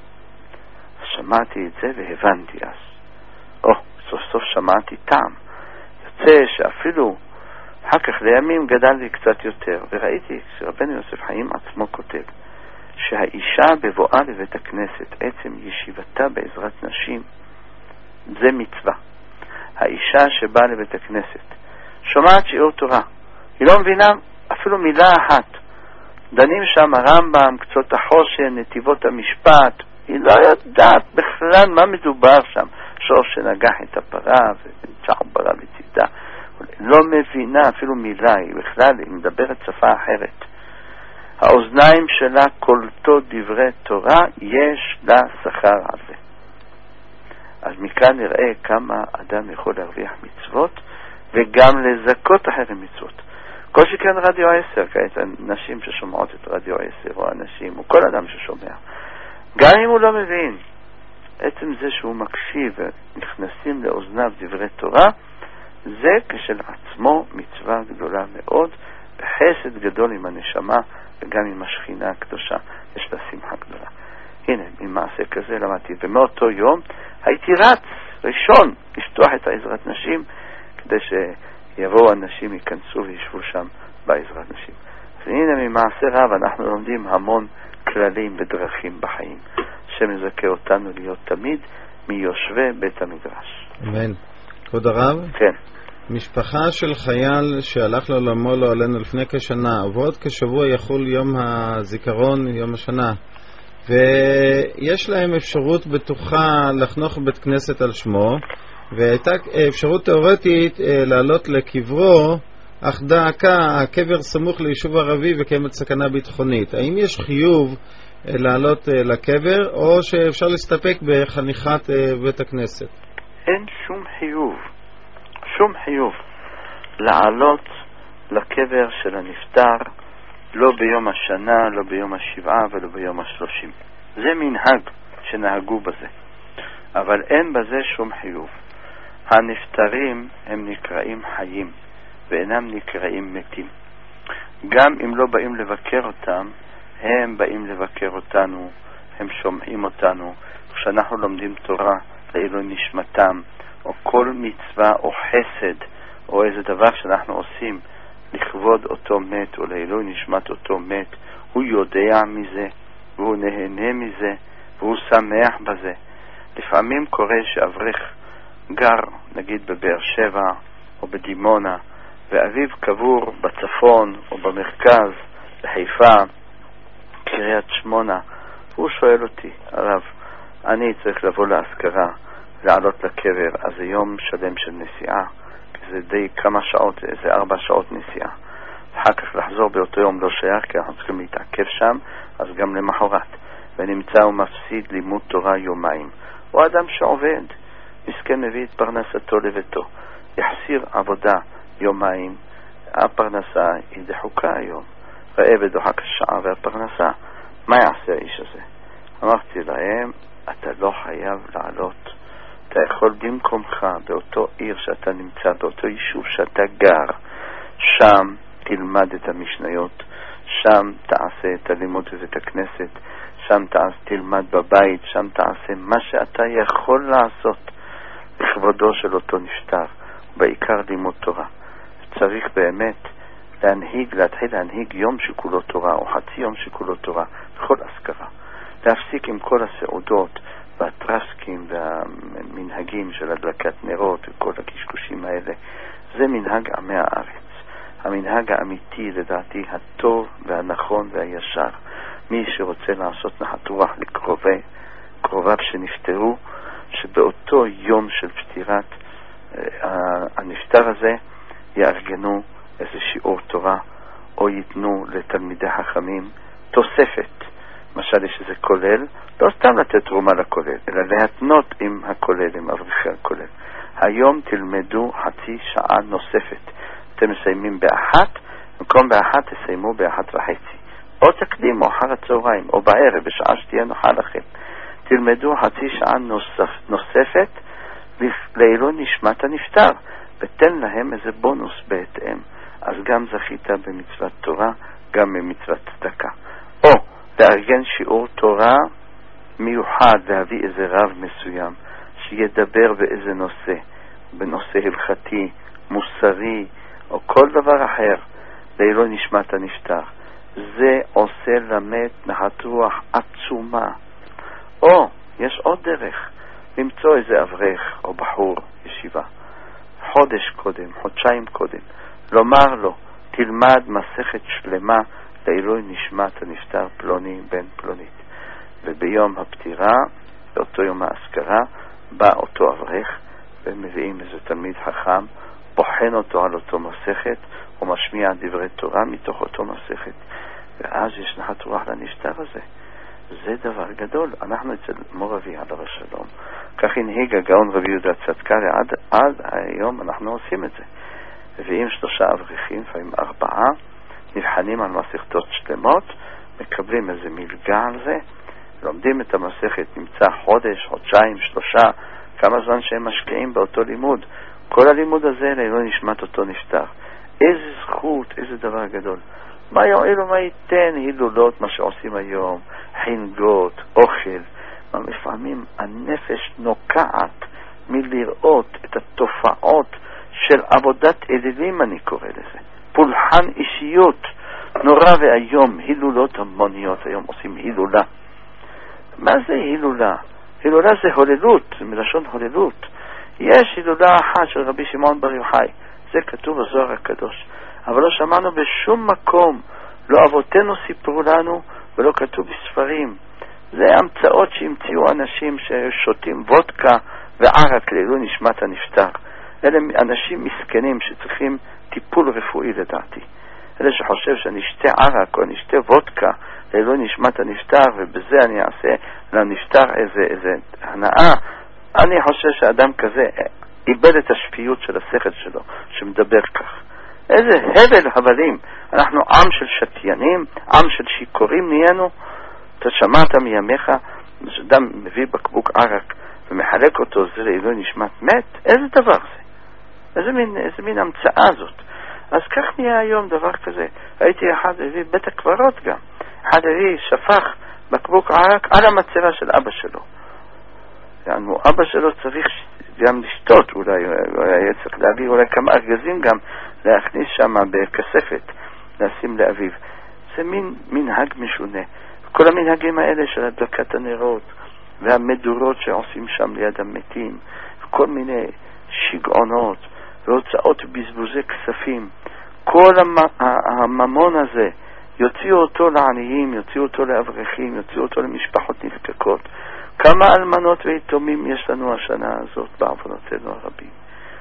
שמעתי את זה והבנתי אז. סוף סוף שמעתי טעם. יוצא שאפילו אחר כך לימים גדל לי קצת יותר, וראיתי שרבנו יוסף חיים עצמו כותב שהאישה בבואה לבית הכנסת, עצם ישיבתה בעזרת נשים, זה מצווה. האישה שבאה לבית הכנסת שומעת שיעור תורה, היא לא מבינה אפילו מילה אחת, דנים שם הרמב"ם, קצות החושן, נתיבות המשפט, היא לא יודעת בכלל מה מדובר שם, שור שנגח את הפרה וצער ברא בצדה, לא מבינה אפילו מילה, היא בכלל היא מדברת שפה אחרת. האוזניים שלה קולטות דברי תורה, יש לה שכר על זה. אז מכאן נראה כמה אדם יכול להרוויח מצוות וגם לזכות אחרי מצוות. כל שכן רדיו 10, כעת אנשים ששומעות את רדיו 10 או אנשים או כל אדם ששומע, גם אם הוא לא מבין, עצם זה שהוא מקשיב ונכנסים לאוזניו דברי תורה, זה כשלעצמו מצווה גדולה מאוד וחסד גדול עם הנשמה וגם עם השכינה הקדושה, יש לה שמחה גדולה. הנה, ממעשה כזה למדתי, ומאותו יום הייתי רץ ראשון לפתוח את העזרת נשים כדי שיבואו אנשים, ייכנסו וישבו שם בעזרת נשים. אז הנה, ממעשה רב אנחנו לומדים המון כללים ודרכים בחיים שמזכה אותנו להיות תמיד מיושבי בית המדרש.
אמן. כבוד הרב?
כן.
משפחה של חייל שהלך לעולמו לא עלינו לפני כשנה, ועוד כשבוע יחול יום הזיכרון, יום השנה, ויש להם אפשרות בטוחה לחנוך בית כנסת על שמו, והייתה אפשרות תיאורטית לעלות לקברו, אך דאקה, הקבר סמוך ליישוב ערבי וקיימת סכנה ביטחונית. האם יש חיוב לעלות לקבר, או שאפשר להסתפק בחניכת בית הכנסת?
אין שום חיוב, שום חיוב לעלות לקבר של הנפטר, לא ביום השנה, לא ביום השבעה ולא ביום 30. זה מנהג שנהגו בזה, אבל אין בזה שום חיוב. הנפטרים הם נקראים חיים ואינם נקראים מתים. גם אם לא באים לבקר אותם, הם באים לבקר אותנו, הם שומעים אותנו. כשאנחנו לומדים תורה לעילוי נשמתם, או כל מצווה או חסד או איזה דבר שאנחנו עושים לכבוד אותו מת או לעילוי נשמת אותו מת, הוא יודע מזה והוא נהנה מזה והוא שמח בזה. לפעמים קורה שאברך גר נגיד בבאר שבע או בדימונה ואביו קבור בצפון או במרכז, בחיפה, קריית שמונה, הוא שואל אותי, הרב, אני צריך לבוא להזכרה, לעלות לקבר, אז זה יום שלם של נסיעה, זה די כמה שעות, זה 4 שעות נסיעה. אחר כך לחזור באותו יום לא שייך, כי אנחנו צריכים להתעכב שם, אז גם למחרת. ונמצא ומפסיד לימוד תורה יומיים. הוא אדם שעובד, מסכן מביא את פרנסתו לביתו, יחסיר עבודה יומיים, הפרנסה היא דחוקה היום. ראה ודוחק השעה והפרנסה, מה יעשה האיש הזה? אמרתי להם, אתה לא חייב לעלות. אתה יכול במקומך, באותו עיר שאתה נמצא, באותו יישוב שאתה גר, שם תלמד את המשניות, שם תעשה את הלימוד בבית הכנסת, שם תלמד בבית, שם תעשה מה שאתה יכול לעשות לכבודו של אותו נפטר, בעיקר לימוד תורה. צריך באמת להתחיל להנהיג יום שכולו תורה, או חצי יום שכולו תורה, בכל הזכרה. להפסיק עם כל הסעודות והטרסקים והמנהגים של הדלקת נרות וכל הקשקושים האלה. זה מנהג עמי הארץ. המנהג האמיתי לדעתי הטוב והנכון והישר. מי שרוצה לעשות נחת רוח לקרוביו שנפטרו, שבאותו יום של פטירת הנפטר הזה יארגנו איזה שיעור תורה, או ייתנו לתלמידי חכמים,
תוספת. למשל יש איזה כולל, לא סתם לתת תרומה לכולל, אלא להתנות עם הכולל, עם אברכי הכולל. היום תלמדו חצי שעה נוספת. אתם מסיימים באחת, במקום באחת תסיימו ב1:30. או תקדימו אחר הצהריים, או בערב, בשעה שתהיה נוחה לכם. תלמדו חצי שעה נוספת לעילוי נשמת הנפטר, ותן להם איזה בונוס בהתאם. אז גם זכית במצוות תורה, גם במצוות צדקה. או לארגן שיעור תורה מיוחד, להביא איזה רב מסוים שידבר באיזה נושא, בנושא הלכתי, מוסרי, או כל דבר אחר, לעילוי נשמת הנפטר. זה עושה למת נחת רוח עצומה. או יש עוד דרך, למצוא איזה אברך או בחור ישיבה, חודש קודם, חודשיים קודם, לומר לו, תלמד מסכת שלמה לעילוי נשמת הנפטר פלוני בן פלונית. וביום הפטירה, באותו יום האזכרה, בא אותו אברך ומביאים איזה תלמיד חכם, בוחן אותו על אותו מסכת ומשמיע דברי תורה מתוך אותו מסכת, ואז יש נחת רוח לנפטר הזה. זה דבר גדול. אנחנו אצל מור אבי עליו השלום, כך הנהיג הגאון רבי יהודה צדקה, עד היום אנחנו עושים את זה. מביאים 3 אברכים, לפעמים 4, נבחנים על מסכתות שלמות, מקבלים איזה מלגה על זה, לומדים את המסכת, נמצא חודש, חודשיים, 3, כמה זמן שהם משקיעים באותו לימוד. כל הלימוד הזה לא נשמת אותו נפטר. איזה זכות, איזה דבר גדול. מה יועיל ומה ייתן הילולות, מה שעושים היום, חינגות, אוכל. לפעמים הנפש נוקעת מלראות את התופעות של עבודת אלילים, אני קורא לזה. פולחן אישיות, נורא והיום, הילולות המוניות, היום עושים הילולה. מה זה הילולה? הילולה זה הוללות, זה מלשון הוללות. יש הילולה אחת של רבי שמעון בר יוחאי, זה כתוב בזוהר הקדוש, אבל לא שמענו בשום מקום, לא אבותינו סיפרו לנו ולא כתוב בספרים. זה המצאות שהמציאו אנשים ששותים וודקה וערק לעילוי נשמת הנפטר. אלה אנשים מסכנים שצריכים טיפול רפואי לדעתי. אלה שחושב שאני אשתה ערק או אני אשתה וודקה לעילוי נשמת הנפטר ובזה אני אעשה לנפטר איזה הנאה, אני חושב שאדם כזה איבד את השפיות של השכל שלו שמדבר כך. איזה הבל הבלים. אנחנו עם של שתיינים, עם של שיקורים נהיינו. אתה שמעת מימיך שאדם מביא בקבוק ערק ומחלק אותו, זה לעילוי נשמת מת? איזה דבר זה? איזה מין המצאה זאת? אז כך נהיה היום דבר כזה. הייתי אחד הביא בית הקברות גם, אחד הביא שפך בקבוק ערק על המצבה של אבא שלו. يعني אבא שלו צריך גם לשתות, אולי היה צריך להביא אולי כמה ארגזים גם להכניס שם בכספת, לשים לאביו. זה מין מנהג משונה. כל המנהגים האלה של הדלקת הנרות והמדורות שעושים שם ליד המתים, כל מיני שגעונות והוצאות בזבוזי כספים, כל הממון הזה יוציאו אותו לעניים, יוציאו אותו לאברכים, יוציאו אותו למשפחות נזקקות. כמה אלמנות ויתומים יש לנו השנה הזאת בעוונותינו הרבים.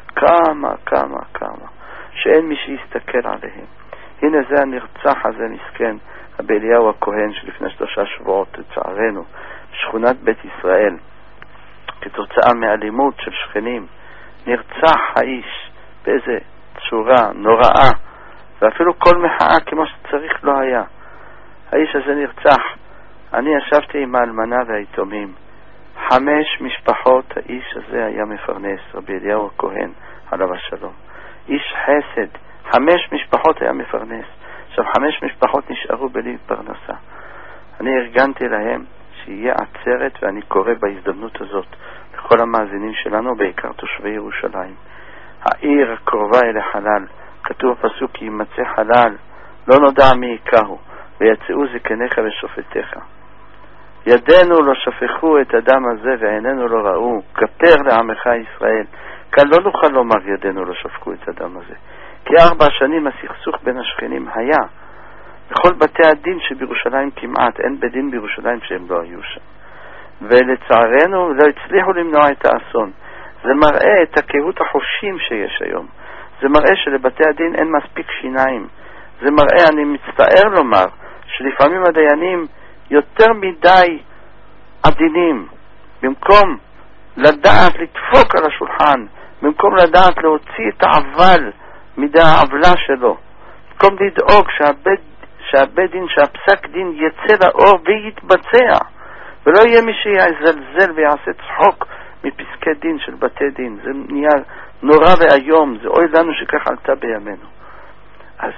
כמה שאין מי שיסתכל עליהם. הנה זה הנרצח הזה מסכן, רבי אליהו הכהן, שלפני 3 שבועות לצערנו בשכונת בית ישראל כתוצאה מאלימות של שכנים, נרצח האיש באיזה צורה נוראה, ואפילו כל מחאה כמו שצריך לא היה. האיש הזה נרצח. אני ישבתי עם האלמנה והיתומים, 5 משפחות האיש הזה היה מפרנס, רבי אליהו הכהן עליו השלום, איש חסד. 5 משפחות היה מפרנס. עכשיו 5 משפחות נשארו בלי פרנסה. אני ארגנתי להם שיהיה עצרת, ואני קורא בהזדמנות הזאת לכל המאזינים שלנו, בעיקר תושבי ירושלים, העיר הקרובה אל החלל, כתוב פסוק כי ימצא חלל לא נודע מי יקהו ויצאו זקניך ושופטיך. ידינו לא שפכו את הדם הזה ועינינו לא ראו, כפר לעמך ישראל. כאן לא נוכל לומר ידינו לא שפכו את הדם הזה, כי 4 שנים הסכסוך בין השכנים היה. בכל בתי הדין שבירושלים כמעט, אין בית דין בירושלים שהם לא היו שם, ולצערנו לא הצליחו למנוע את האסון. זה מראה את הקהות החושים שיש היום. זה מראה שלבתי הדין אין מספיק שיניים. זה מראה, אני מצטער לומר, שלפעמים הדיינים יותר מדי עדינים, במקום לדעת לדפוק על השולחן, במקום לדעת להוציא את העוול מידי העוולה שלו, במקום לדאוג שהבית דין, שהפסק דין יצא לאור ויתבצע, ולא יהיה מי שיזלזל ויעשה צחוק מפסקי דין של בתי דין. זה נהיה נורא והיום, זה אוי לנו שכך עלתה בימינו. אז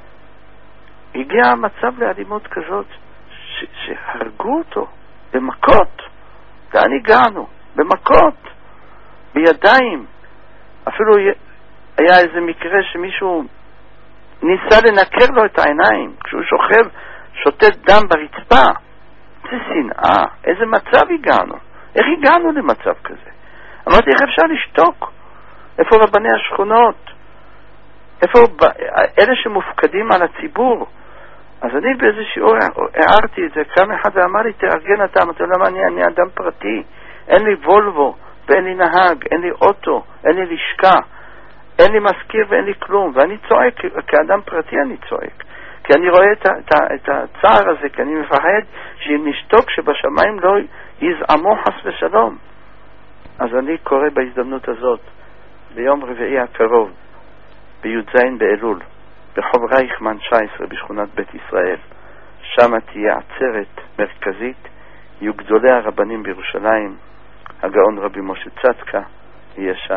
הגיע המצב לאלימות כזאת שהרגו אותו במכות. לאן הגענו? במכות, בידיים. אפילו היה איזה מקרה שמישהו ניסה לנקר לו את העיניים כשהוא שוכב, שוטט דם ברצפה. זה שנאה. איזה מצב הגענו? איך הגענו למצב כזה? אמרתי, איך אפשר לשתוק? איפה רבני השכונות? איפה אלה שמופקדים על הציבור? אז אני באיזה שיעור הערתי את זה, קם אחד ואמר לי, תארגן אתה. אמרתי, למה אני אדם פרטי? אין לי וולבו ואין לי נהג, אין לי אוטו, אין לי לשכה, אין לי מזכיר ואין לי כלום. ואני צועק, כאדם פרטי אני צועק, כי אני רואה את הצער הזה, כי אני מפחד שנשתוק שבשמיים לא יזעמו חס ושלום. אז אני קורא בהזדמנות הזאת, ביום רביעי הקרוב, בי"ז באלול, ברחוב רייכמן 19 בשכונת בית ישראל, שם תהיה עצרת מרכזית, יהיו גדולי הרבנים בירושלים, הגאון רבי משה צדקה יהיה שם,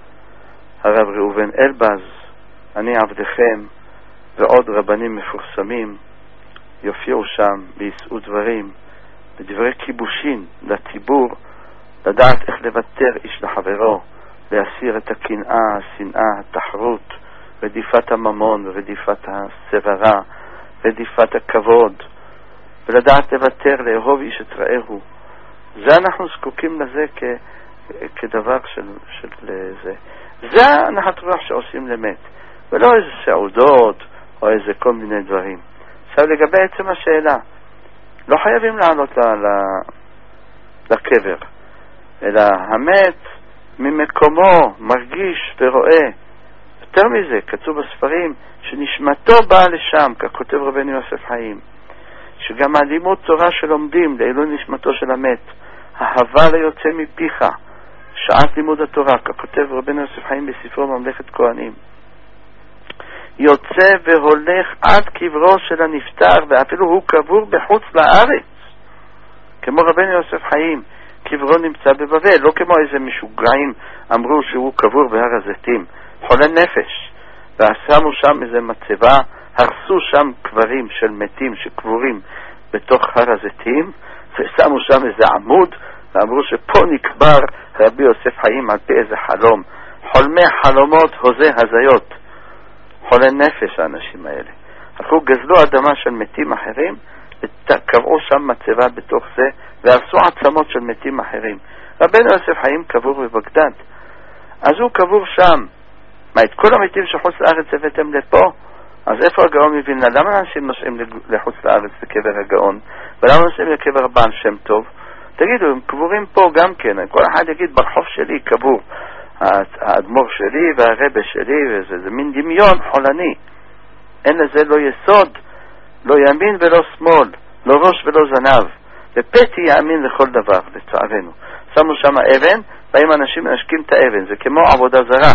הרב ראובן אלבז, אני עבדכם, ועוד רבנים מפורסמים יופיעו שם וישאו דברים, בדברי כיבושין לציבור, לדעת איך לוותר איש לחברו, להסיר את הקנאה, השנאה, התחרות, רדיפת הממון, רדיפת הסברה, רדיפת הכבוד, ולדעת לוותר, לאהוב איש את רעהו. זה אנחנו זקוקים לזה כדבר של זה. זה הנחת רוח שעושים למת, ולא איזה סעודות או איזה כל מיני דברים. עכשיו לגבי עצם השאלה, לא חייבים לעלות לקבר, אלא המת ממקומו מרגיש ורואה. יותר מזה, כתוב בספרים שנשמתו באה לשם, ככותב רבנו יוסף חיים, שגם הלימוד תורה שלומדים לעילוי נשמתו של המת, ההבל היוצא מפיך, שעת לימוד התורה, ככותב רבנו יוסף חיים בספרו ממלכת כהנים, יוצא והולך עד קברו של הנפטר, ואפילו הוא קבור בחוץ לארץ, כמו רבנו יוסף חיים. קברו נמצא בבבל, לא כמו איזה משוגעים אמרו שהוא קבור בהר הזיתים, חולה נפש, ושמו שם איזה מצבה, הרסו שם קברים של מתים שקבורים בתוך הר הזיתים, ושמו שם איזה עמוד, ואמרו שפה נקבר רבי יוסף חיים על פי איזה חלום. חולמי חלומות, הוזי הזיות, חולי נפש האנשים האלה. הלכו גזלו אדמה של מתים אחרים, וקבעו שם מצבה בתוך זה, והרסו עצמות של מתים אחרים. רבנו יוסף חיים קבור בבגדד, אז הוא קבור שם. מה, את כל המתים שחוץ לארץ הבאתם לפה? אז איפה הגאון מבין? למה אנשים נוסעים לחוץ לארץ לקבר הגאון? ולמה נוסעים לקבר בעל שם טוב? תגידו, הם קבורים פה גם כן. כל אחד יגיד, ברחוב שלי קבור האדמו"ר שלי והרבא שלי, וזה מין דמיון חולני. אין לזה לא יסוד, לא ימין ולא שמאל, לא ראש ולא זנב. ופתי יאמין לכל דבר, לצערנו. שמו שם אבן, באים אנשים מנשקים את האבן. זה כמו עבודה זרה.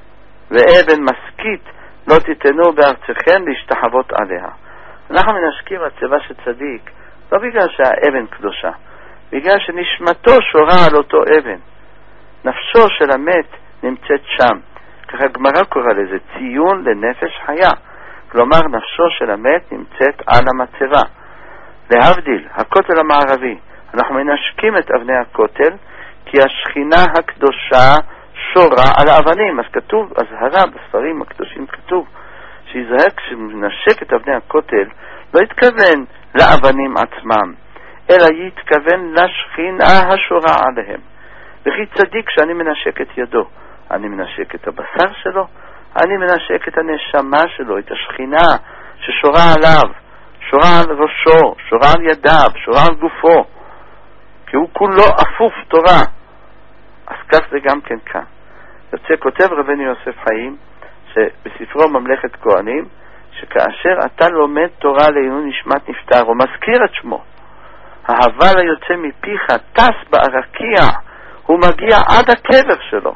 ואבן מסכית לא תיתנו בארצכם להשתחוות עליה. אנחנו מנשקים מצבה של צדיק, לא בגלל שהאבן קדושה, בגלל שנשמתו שורה על אותו אבן. נפשו של המת נמצאת שם. ככה הגמרא קורא לזה ציון לנפש חיה. כלומר, נפשו של המת נמצאת על המצבה. להבדיל, הכותל המערבי, אנחנו מנשקים את אבני הכותל, כי השכינה הקדושה שורה על האבנים. אז כתוב, הזהרה בספרים הקדושים כתוב, שיזהר כשמנשק את אבני הכותל, לא יתכוון לאבנים עצמם, אלא יתכוון לשכינה השורה עליהם. וכי צדיק שאני מנשק את ידו, אני מנשק את הבשר שלו, אני מנשק את הנשמה שלו, את השכינה ששורה עליו, שורה על ראשו, שורה על ידיו, שורה על גופו, כי הוא כולו אפוף תורה. אז כך זה גם כן כאן. יוצא כותב רבנו יוסף חיים, שבספרו ממלכת כהנים, שכאשר אתה לומד תורה לעילוי נשמת נפטר או מזכיר את שמו, ההבל היוצא מפיך טס בערקיע, הוא מגיע עד הקבר שלו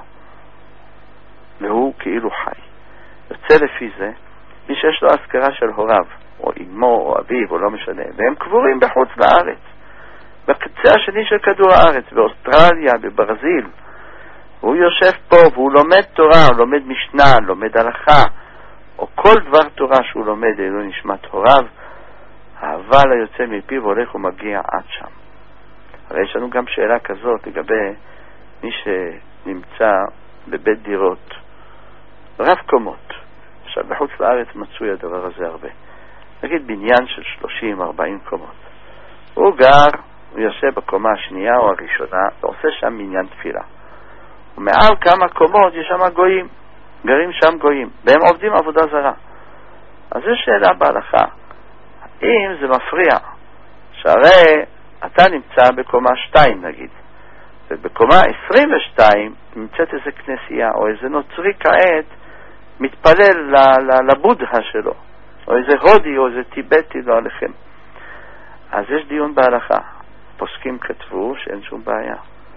והוא כאילו חי. יוצא לפי זה מי שיש לו אזכרה של הוריו או אמו או אביו או לא משנה, והם קבורים בחוץ לארץ, בקצה השני של כדור הארץ, באוסטרליה, בברזיל, הוא יושב פה והוא לומד תורה, הוא לומד משנה, לומד הלכה או כל דבר תורה שהוא לומד לעילוי נשמת הוריו, ההבל היוצא מפיו הולך ומגיע עד שם. הרי יש לנו גם שאלה כזאת לגבי מי שנמצא בבית דירות רב קומות. עכשיו בחוץ לארץ מצוי הדבר הזה הרבה, נגיד בניין של 30-40 קומות, הוא גר, הוא יושב בקומה השנייה או הראשונה ועושה שם מניין תפילה, ומעל כמה קומות יש שם גויים, גרים שם גויים והם עובדים עבודה זרה. אז זו שאלה בהלכה, אם זה מפריע, שהרי אתה נמצא בקומה 2 נגיד, ובקומה 22 נמצאת איזה כנסייה או איזה נוצרי כעת מתפלל לבודה שלו, או איזה הודי או איזה טיבטי, לא עליכם. אז יש דיון בהלכה, פוסקים כתבו שאין שום בעיה,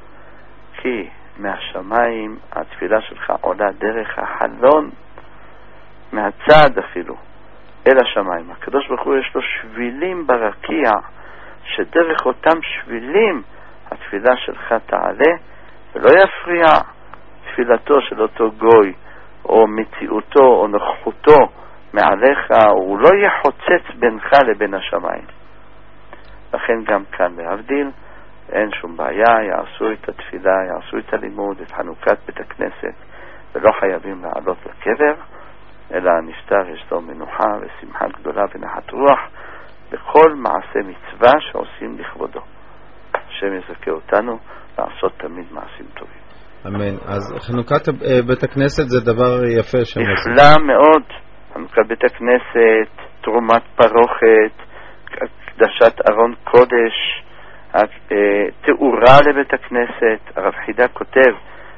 כי מהשמיים התפילה שלך עולה דרך החלון, מהצד אפילו אל השמיים. הקדוש ברוך הוא יש לו שבילים ברקיע, שדרך אותם שבילים התפילה שלך תעלה ולא יפריע תפילתו של אותו גוי או מציאותו או נוכחותו מעליך, הוא לא יחוצץ בינך לבין השמיים. לכן גם כאן להבדיל אין שום בעיה, יעשו את התפילה, יעשו את הלימוד, את חנוכת בית הכנסת, ולא חייבים לעלות לקבר, אלא הנפטר יש לו מנוחה ושמחה גדולה ונחת רוח בכל מעשה מצווה שעושים לכבודו. השם יזכה אותנו לעשות תמיד מעשים טובים.
אמן. אז חנוכת בית הכנסת זה דבר יפה
נפלא מאוד. חנוכת בית הכנסת, תרומת פרוכת, קדשת ארון קודש, תאורה לבית הכנסת. הרב חידה כותב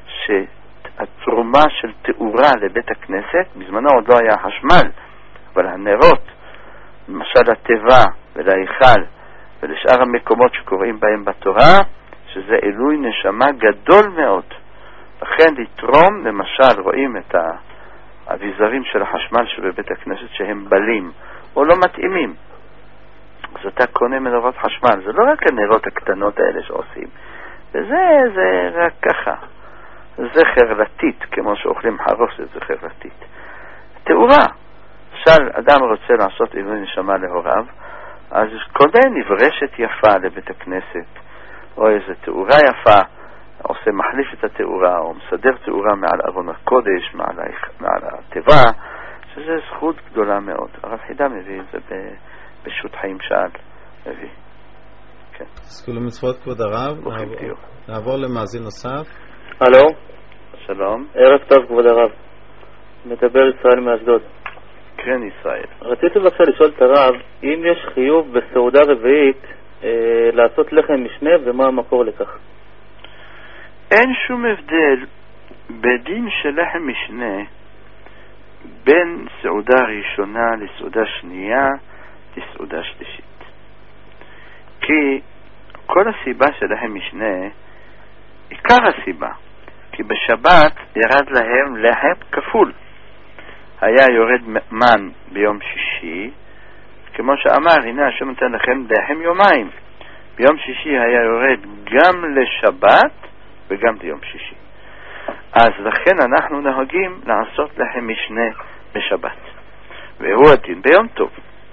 שהתרומה של תאורה לבית הכנסת, בזמנו עוד לא היה חשמל, אבל הנרות, למשל הטבע ולהיכל ולשאר המקומות שקוראים בהם בתורה, שזה עילוי נשמה גדול מאוד. לכן לתרום, למשל רואים את האביזרים של החשמל שבבית הכנסת שהם בלים או לא מתאימים, אז אתה קונה מנורות חשמל. זה לא רק הנרות הקטנות האלה שעושים, וזה רק ככה זכר לתית, כמו שאוכלים חרוש, זה זכר לתית. תאורה, למשל אדם רוצה לעשות עילוי נשמה להוריו, אז קונה נברשת יפה לבית הכנסת או איזה תאורה יפה, עושה מחליף את התאורה או מסדר תאורה מעל ארון הקודש, מעל הטבע, שזה זכות גדולה מאוד. הרב חידה מביא את זה בשו"ת חיים שאל מביא. כן.
סגולו מצוות כבוד הרב. נעבור למאזין נוסף.
הלו.
שלום.
ערב טוב כבוד הרב, מדבר ישראל מאשדוד.
כן ישראל.
רציתי בבקשה לשאול את הרב אם יש חיוב בסעודה רביעית לעשות לחם משנה ומה המקור לכך.
אין שום הבדל בדין של לחם משנה בין סעודה ראשונה לסעודה שנייה לסעודה שלישית, כי כל הסיבה של לחם משנה, עיקר הסיבה, כי בשבת ירד להם לחם כפול. היה יורד מן ביום שישי, כמו שאמר, הנה השם נותן לכם לחם יומיים. ביום שישי היה יורד גם לשבת וגם ביום שישי. אז לכן אנחנו נהוגים לעשות לחם משנה בשבת, והוא הדין ביום טוב.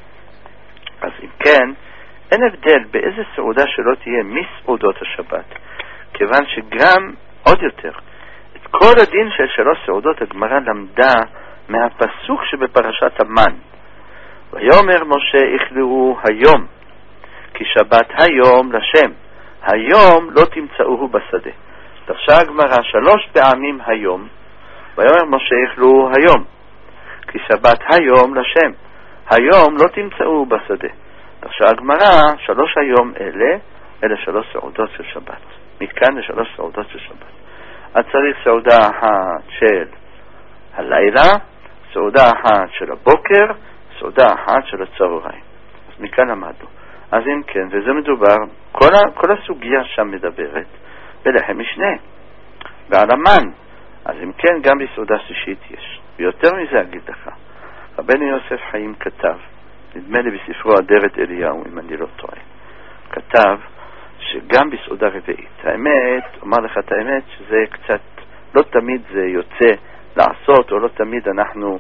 אז אם כן, אין הבדל באיזה סעודה שלא תהיה מסעודות השבת, כיוון שגם עוד יותר את כל הדין של 3 סעודות הגמרא למדה מהפסוק שבפרשת המן, ויאמר משה איכלו היום כי שבת היום לשם, היום לא תמצאוהו בשדה. דרשה הגמרא 3 פעמים היום, ויאמר משה איכלו היום כי שבת היום לשם, היום לא תמצאוהו בשדה. דרשה הגמרא 3 היום אלה 3 סעודות של שבת, מכאן ל3 סעודות של שבת. אז צריך סעודה אחת של הלילה, סעודה אחת של הבוקר, סעודה אחת של הצהריים. אז מכאן למדנו. אז אם כן, וזה מדובר, כל הסוגיה שם מדברת בלחם משנה ועל המן. אז אם כן, גם בסעודה שלישית יש. ויותר מזה אגיד לך, רבנו יוסף חיים כתב, נדמה לי בספרו אדרת אליהו, אם אני לא טועה, כתב שגם בסעודה רביעית, האמת, אומר לך את האמת, שזה קצת, לא תמיד זה יוצא לעשות, או לא תמיד אנחנו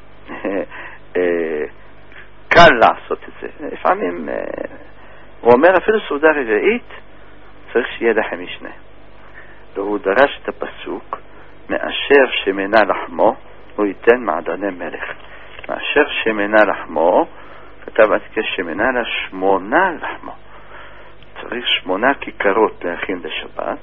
קל לעשות את זה. לפעמים, הוא אומר, אפילו סעודה רביעית צריך שיהיה לחם משנה. והוא דרש את הפסוק, מאשר שמנה לחמו, הוא ייתן מעדני מלך. מאשר שמנה לחמו, כתב עד כשמנה לשמונה לחמו. צריך 8 כיכרות להכין לשבת,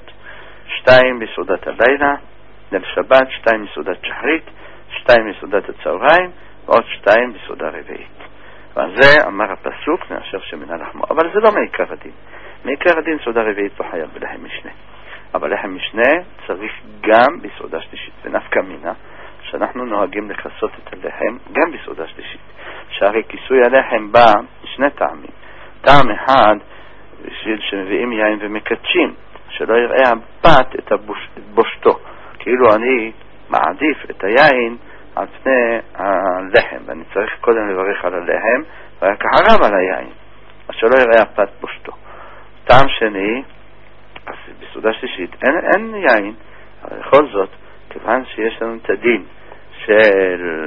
2 בסעודת הלילה, ליל שבת, 2 בסעודת שחרית, 2 בסעודת הצהריים, ועוד 2 בסעודה רביעית. ועל זה אמר הפסוק, מאשר שמנה לחמו. אבל זה לא מעיקר הדין. מעיקר הדין סעודה רביעית לא חייב בלחם משנה. אבל לחם משנה צריך גם בסעודה שלישית. ונפקא מינה, שאנחנו נוהגים לכסות את הלחם גם בסעודה שלישית. שהרי כיסוי הלחם בא משני טעמים. טעם אחד, בשביל שמביאים יין ומקדשים, שלא יראה הבת את בושתו. כאילו אני מעדיף את היין על פני הלחם, ואני צריך קודם לברך על הלחם, ורק אחריו על היין, אז שלא יראה הבת בושתו. טעם שני, אז בסעודה שלישית אין יין, אבל בכל זאת, כיוון שיש לנו את הדין של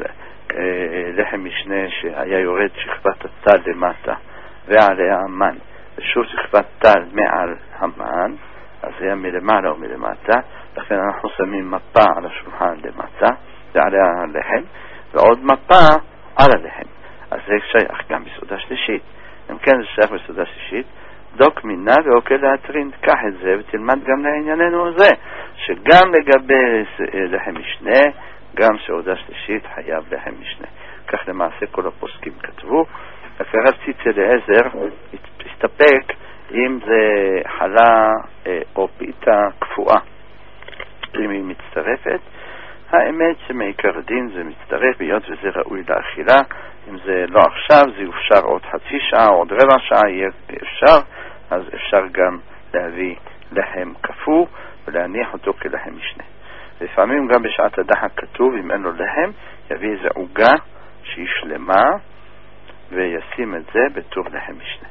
לחם משנה שהיה יורד שכבת הטל למטה ועליה המן, ושוב שכבת טל מעל המן, אז זה היה מלמעלה או מלמטה, לכן אנחנו שמים מפה על השולחן למטה ועליה הלחם, ועוד מפה על הלחם. אז זה שייך גם בסעודה שלישית. אם כן זה שייך בסעודה שלישית, דוק מינה ואוכל להטרין, תקח את זה ותלמד גם לענייננו הזה, שגם לגבי לחם משנה, גם סעודה שלישית חייב לחם משנה. כך למעשה כל הפוסקים כתבו. הכרת ציצי לעזר הסתפק אם זה חלה או פיתה קפואה, אם היא מצטרפת. האמת שמעיקר דין זה מצטרף, ביות וזה ראוי לאכילה. אם זה לא עכשיו, זה יופשר עוד חצי שעה, עוד רבע שעה יהיה אפשר, אז אפשר גם להביא לחם קפוא ולהניח אותו כלחם משנה. לפעמים גם בשעת הדחק כתוב, אם אין לו לחם, יביא איזה עוגה שהיא שלמה וישים את זה בתור לחם משנה.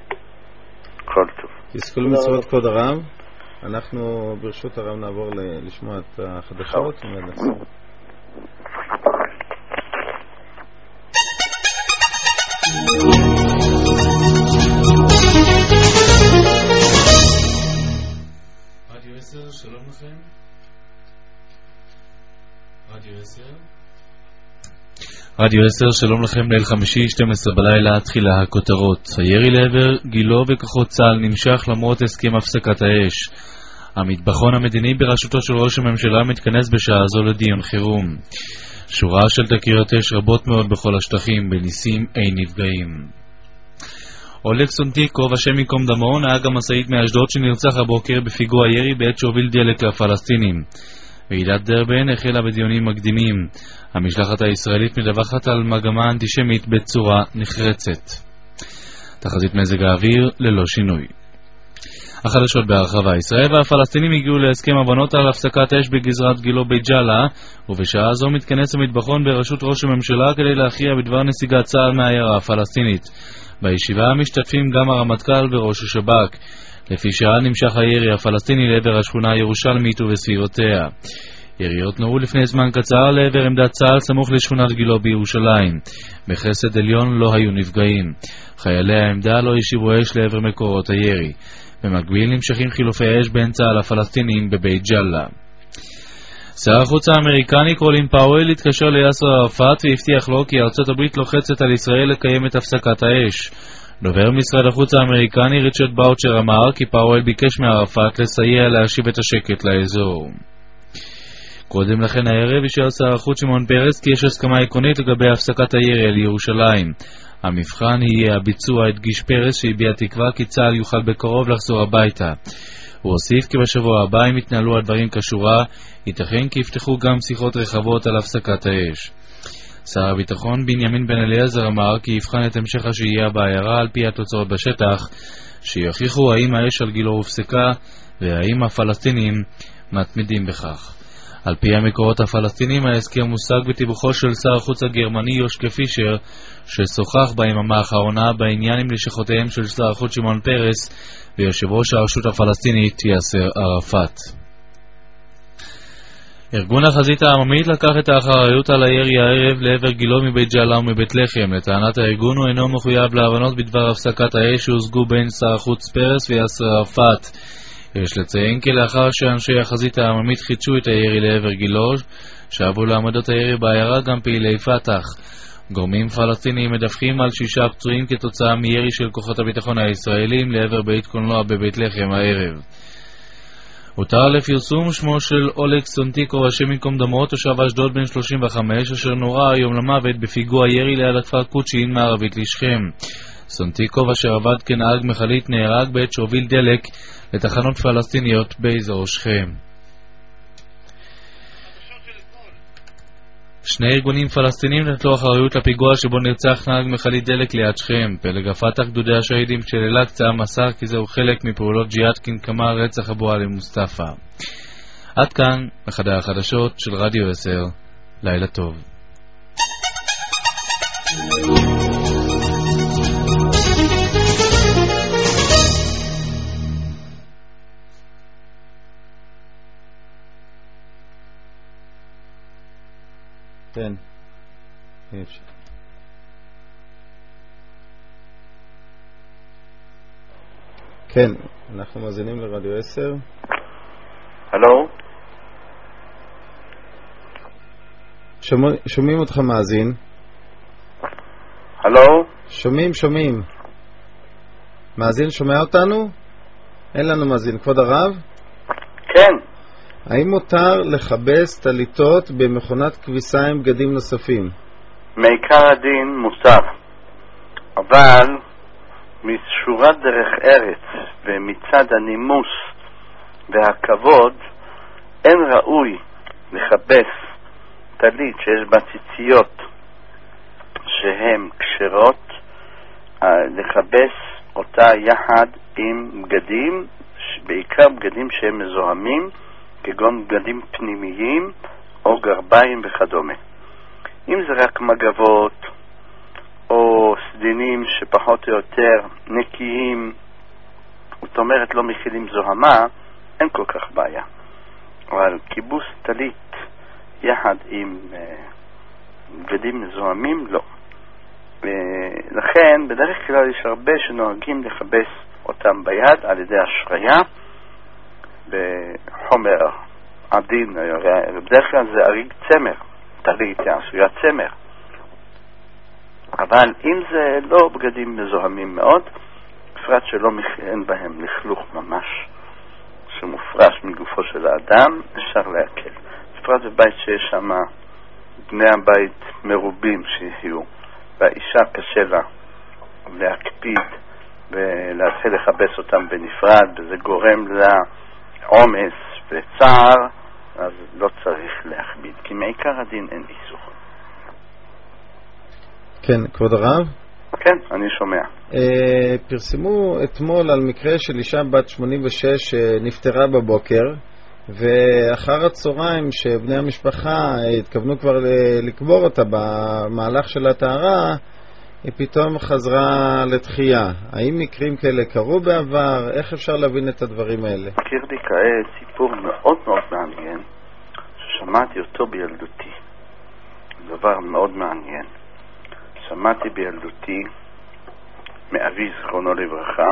כל טוב.
תזכו למצוות כבוד הרב. אנחנו ברשות הרב נעבור לשמוע את החדשות וננסה.
רדיו 10, שלום לכם. רדיו 10, שלום לכם. ליל חמישי 12 בלילה, תחילה הכותרות. הירי לעבר גילו וכוחות צה"ל נמשך למרות הסכם הפסקת האש. המטבחון המדיני בראשותו של ראש הממשלה מתכנס בשעה זו לדיון חירום. שורה של תקריות אש רבות מאוד בכל השטחים, בניסים אין נפגעים. אולג סונטיקוב, השם ייקום דמו, נהג המשאית מאשדוד שנרצח הבוקר בפיגוע ירי בעת שהוביל דלק לפלסטינים. ועידת דרבן החלה בדיונים מקדימים. המשלחת הישראלית מדווחת על מגמה אנטישמית בצורה נחרצת. תחזית מזג האוויר ללא שינוי. החדשות בהרחבה. ישראל והפלסטינים הגיעו להסכם הבנות על הפסקת אש בגזרת גילו בית ג'אלה, ובשעה זו מתכנס המטבחון בראשות ראש הממשלה כדי להכריע בדבר נסיגת צה"ל מהעיירה הפלסטינית. בישיבה משתתפים גם הרמטכ"ל וראש השב"כ. לפי שעה נמשך הירי הפלסטיני לעבר השכונה הירושלמית ובסביבותיה. יריות נורו לפני זמן קצר לעבר עמדת צה"ל סמוך לשכונת גילו בירושלים. בחסד עליון לא היו נפגעים. חיילי העמדה לא השיבו אש לעבר מקורות הירי. במקביל נמשכים חילופי אש בין צה"ל הפלסטינים בבית ג'אלה. שר החוץ האמריקני קולין פאוול התקשר ליאסר ערפאת והבטיח לו כי ארצות הברית לוחצת על ישראל לקיים את הפסקת האש. דובר משרד החוץ האמריקני ריצ'רד באוצ'ר אמר כי פאוול ביקש מערפאת לסייע להשיב את השקט לאזור. קודם לכן הערב אישר שר החוץ שמעון פרס כי יש הסכמה עקרונית לגבי הפסקת הירי על ירושלים. המבחן יהיה הביצוע, הדגיש פרס שהביע תקווה כי צה"ל יוכל בקרוב לחזור הביתה. הוא הוסיף כי בשבוע הבא אם יתנהלו הדברים כשורה, ייתכן כי יפתחו גם שיחות רחבות על הפסקת האש. שר הביטחון בנימין בן אליעזר אמר כי יבחן את המשך השהייה בעיירה על פי התוצאות בשטח, שיוכיחו האם האש על גילו הופסקה והאם הפלסטינים מתמידים בכך. על פי המקורות הפלסטינים, ההסכם מושג בתיווכו של שר החוץ הגרמני יושקה פישר, ששוחח ביממה האחרונה בעניין עם לשכותיהם של שר החוץ שמעון פרס ויושב ראש הרשות הפלסטינית יאסר ערפאת. ארגון החזית העממית לקח את האחריות על הירי הערב לעבר גילו מבית ג'אלה ומבית לחם. לטענת הארגון הוא אינו מחויב להבנות בדבר הפסקת האש שהושגו בין שר החוץ פרס ויאסר ערפאת. יש לציין כי לאחר שאנשי החזית העממית חידשו את הירי לעבר גילו, שבו לעמדות הירי בעיירה גם פעילי פתח. גורמים פלסטיניים מדווחים על 6 פצועים כתוצאה מירי של כוחות הביטחון הישראלים לעבר בית קולנוע בבית לחם הערב. הותר לפרסום שמו של אולג סונטיקוב, השם ייקום דמו, תושב אשדוד בן 35, אשר נורה היום למוות בפיגוע ירי ליד הכפר קוצ'ין מערבית לשכם. סונטיקוב, אשר עבד כנהג מכלית, נהרג בעת שהוביל דלק לתחנות פלסטיניות באזור שכם. שני ארגונים פלסטינים נטלו אחריות לפיגוע שבו נרצח נהג מכלית דלק ליד שכם. פלג הפתח גדודי השהידים של אל-אקצא מסר כי זהו חלק מפעולות ג'יהאד כנקמה רצח אבו עלי מוסטפא. עד כאן בחדר החדשות של רדיו 10. לילה טוב.
כן. כן, אנחנו מאזינים לרדיו 10.
הלו?
שומעים אותך מאזין.
הלו?
שומעים. מאזין שומע אותנו? אין לנו מאזין. כבוד הרב?
כן.
האם מותר לחבס טליתות במכונת כביסה עם בגדים נוספים?
מעיקר הדין מותר, אבל משורת דרך ארץ ומצד הנימוס והכבוד אין ראוי לחבס טלית שיש בה ציציות שהן כשרות, לחבס אותה יחד עם בגדים, בעיקר בגדים שהם מזוהמים, כגון בגדים פנימיים או גרביים וכדומה. אם זה רק מגבות או סדינים שפחות או יותר נקיים, זאת אומרת לא מכילים זוהמה, אין כל כך בעיה. אבל כיבוס טלית יחד עם בגדים מזוהמים, לא. לכן בדרך כלל יש הרבה שנוהגים לחבס אותם ביד על ידי השריה בחומר עדין. בדרך כלל זה אריג צמר, טלית עשויה צמר. אבל אם זה לא בגדים מזוהמים מאוד, בפרט שלא אין בהם לכלוך ממש שמופרש מגופו של האדם, אפשר להקל. בפרט בבית שיש שם בני הבית מרובים שיהיו, והאישה קשה לה להקפיד ולהתחיל לחבס אותם בנפרד, וזה גורם לה עומס וצער, אז לא צריך להכביד, כי מעיקר הדין אין איסור.
כן, כבוד הרב?
כן, אני שומע.
פרסמו אתמול על מקרה של אישה בת 86 שנפטרה בבוקר, ואחר הצהריים שבני המשפחה התכוונו כבר לקבור אותה במהלך של הטהרה, היא פתאום חזרה לתחייה. האם מקרים כאלה קרו בעבר? איך אפשר להבין את הדברים האלה?
מכיר לי כעת סיפור מאוד מאוד מעניין ששמעתי אותו בילדותי. דבר מאוד מעניין. שמעתי בילדותי מאבי זכרונו לברכה.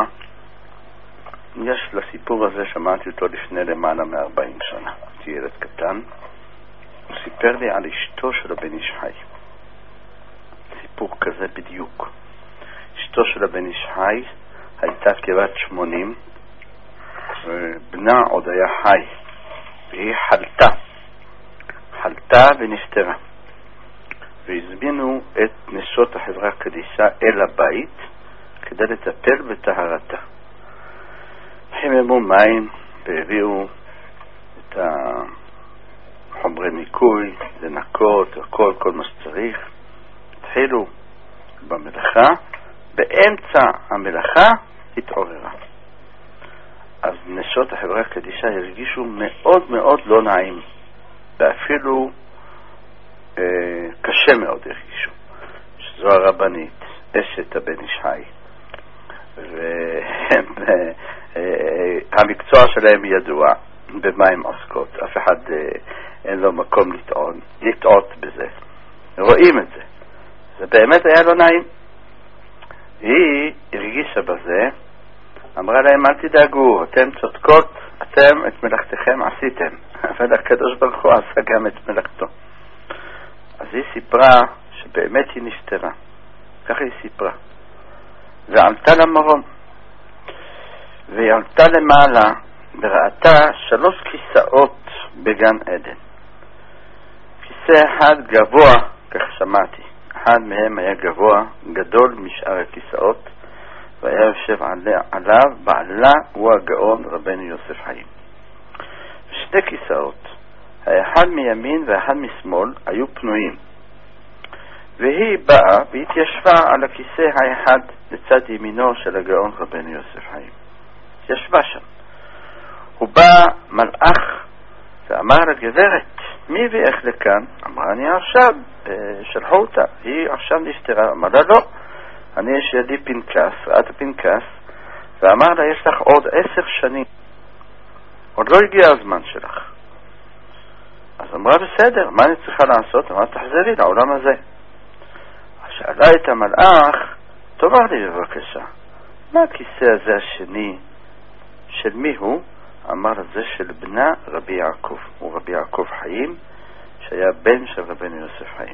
יש לסיפור הזה, שמעתי אותו לפני למעלה מ-40 שנה. הייתי ילד קטן. הוא סיפר לי על אשתו של הבן איש חי. סיפור כזה בדיוק. אשתו של הבן איש חי הייתה כבת 80, ובנה עוד היה חי, והיא חלתה ונפטרה. והזמינו את נשות החברה קדישה אל הבית כדי לטפל בטהרתה. חיממו מים והביאו את החומרי ניקוי, לנקות, כל מה שצריך. התחילו במלאכה, באמצע המלאכה התעוררה. אז נשות החברה הקדישה הרגישו מאוד מאוד לא נעים, ואפילו קשה מאוד הרגישו. שזו הרבנית, אשת הבן איש חי, והמקצוע שלהם ידוע במה הם עוסקות, אף אחד אין לו מקום לטעות בזה, רואים את זה, זה באמת היה לא נעים. היא הרגישה בזה, אמרה להם אל תדאגו, אתם צודקות, אתם את מלאכתכם עשיתם, אבל הקדוש ברוך הוא עשה גם את מלאכתו. אז היא סיפרה שבאמת היא נפטרה, ככה היא סיפרה, ועלתה למרום, והיא עלתה למעלה וראתה 3 כיסאות בגן עדן. כיסא אחד גבוה, כך שמעתי, אחד מהם היה גבוה, גדול משאר הכיסאות, והיה יושב עליו בעלה הוא הגאון רבנו יוסף חיים. 2 כיסאות, האחד מימין והאחד משמאל, היו פנויים, והיא באה והתיישבה על הכיסא האחד לצד ימינו של הגאון רבנו יוסף חיים. ישבה שם. הוא בא מלאך ואמר לגברת, מי ואיך לכאן? אמרה, אני עכשיו, שלחו אותה, היא עכשיו נפטרה. אמר לה, לא, אני יש ידי פנקס, ראת הפנקס, ואמר לה, יש לך עוד 10 שנים, עוד לא הגיע הזמן שלך. אז אמרה, בסדר, מה אני צריכה לעשות? אמרה, תחזרי לעולם הזה. שאלה את המלאך, תאמר לי בבקשה, מה הכיסא הזה השני, של מי הוא? אמר לה, זה של בנה רבי יעקב, הוא רבי יעקב חיים, שהיה בן של רבנו יוסף חיים.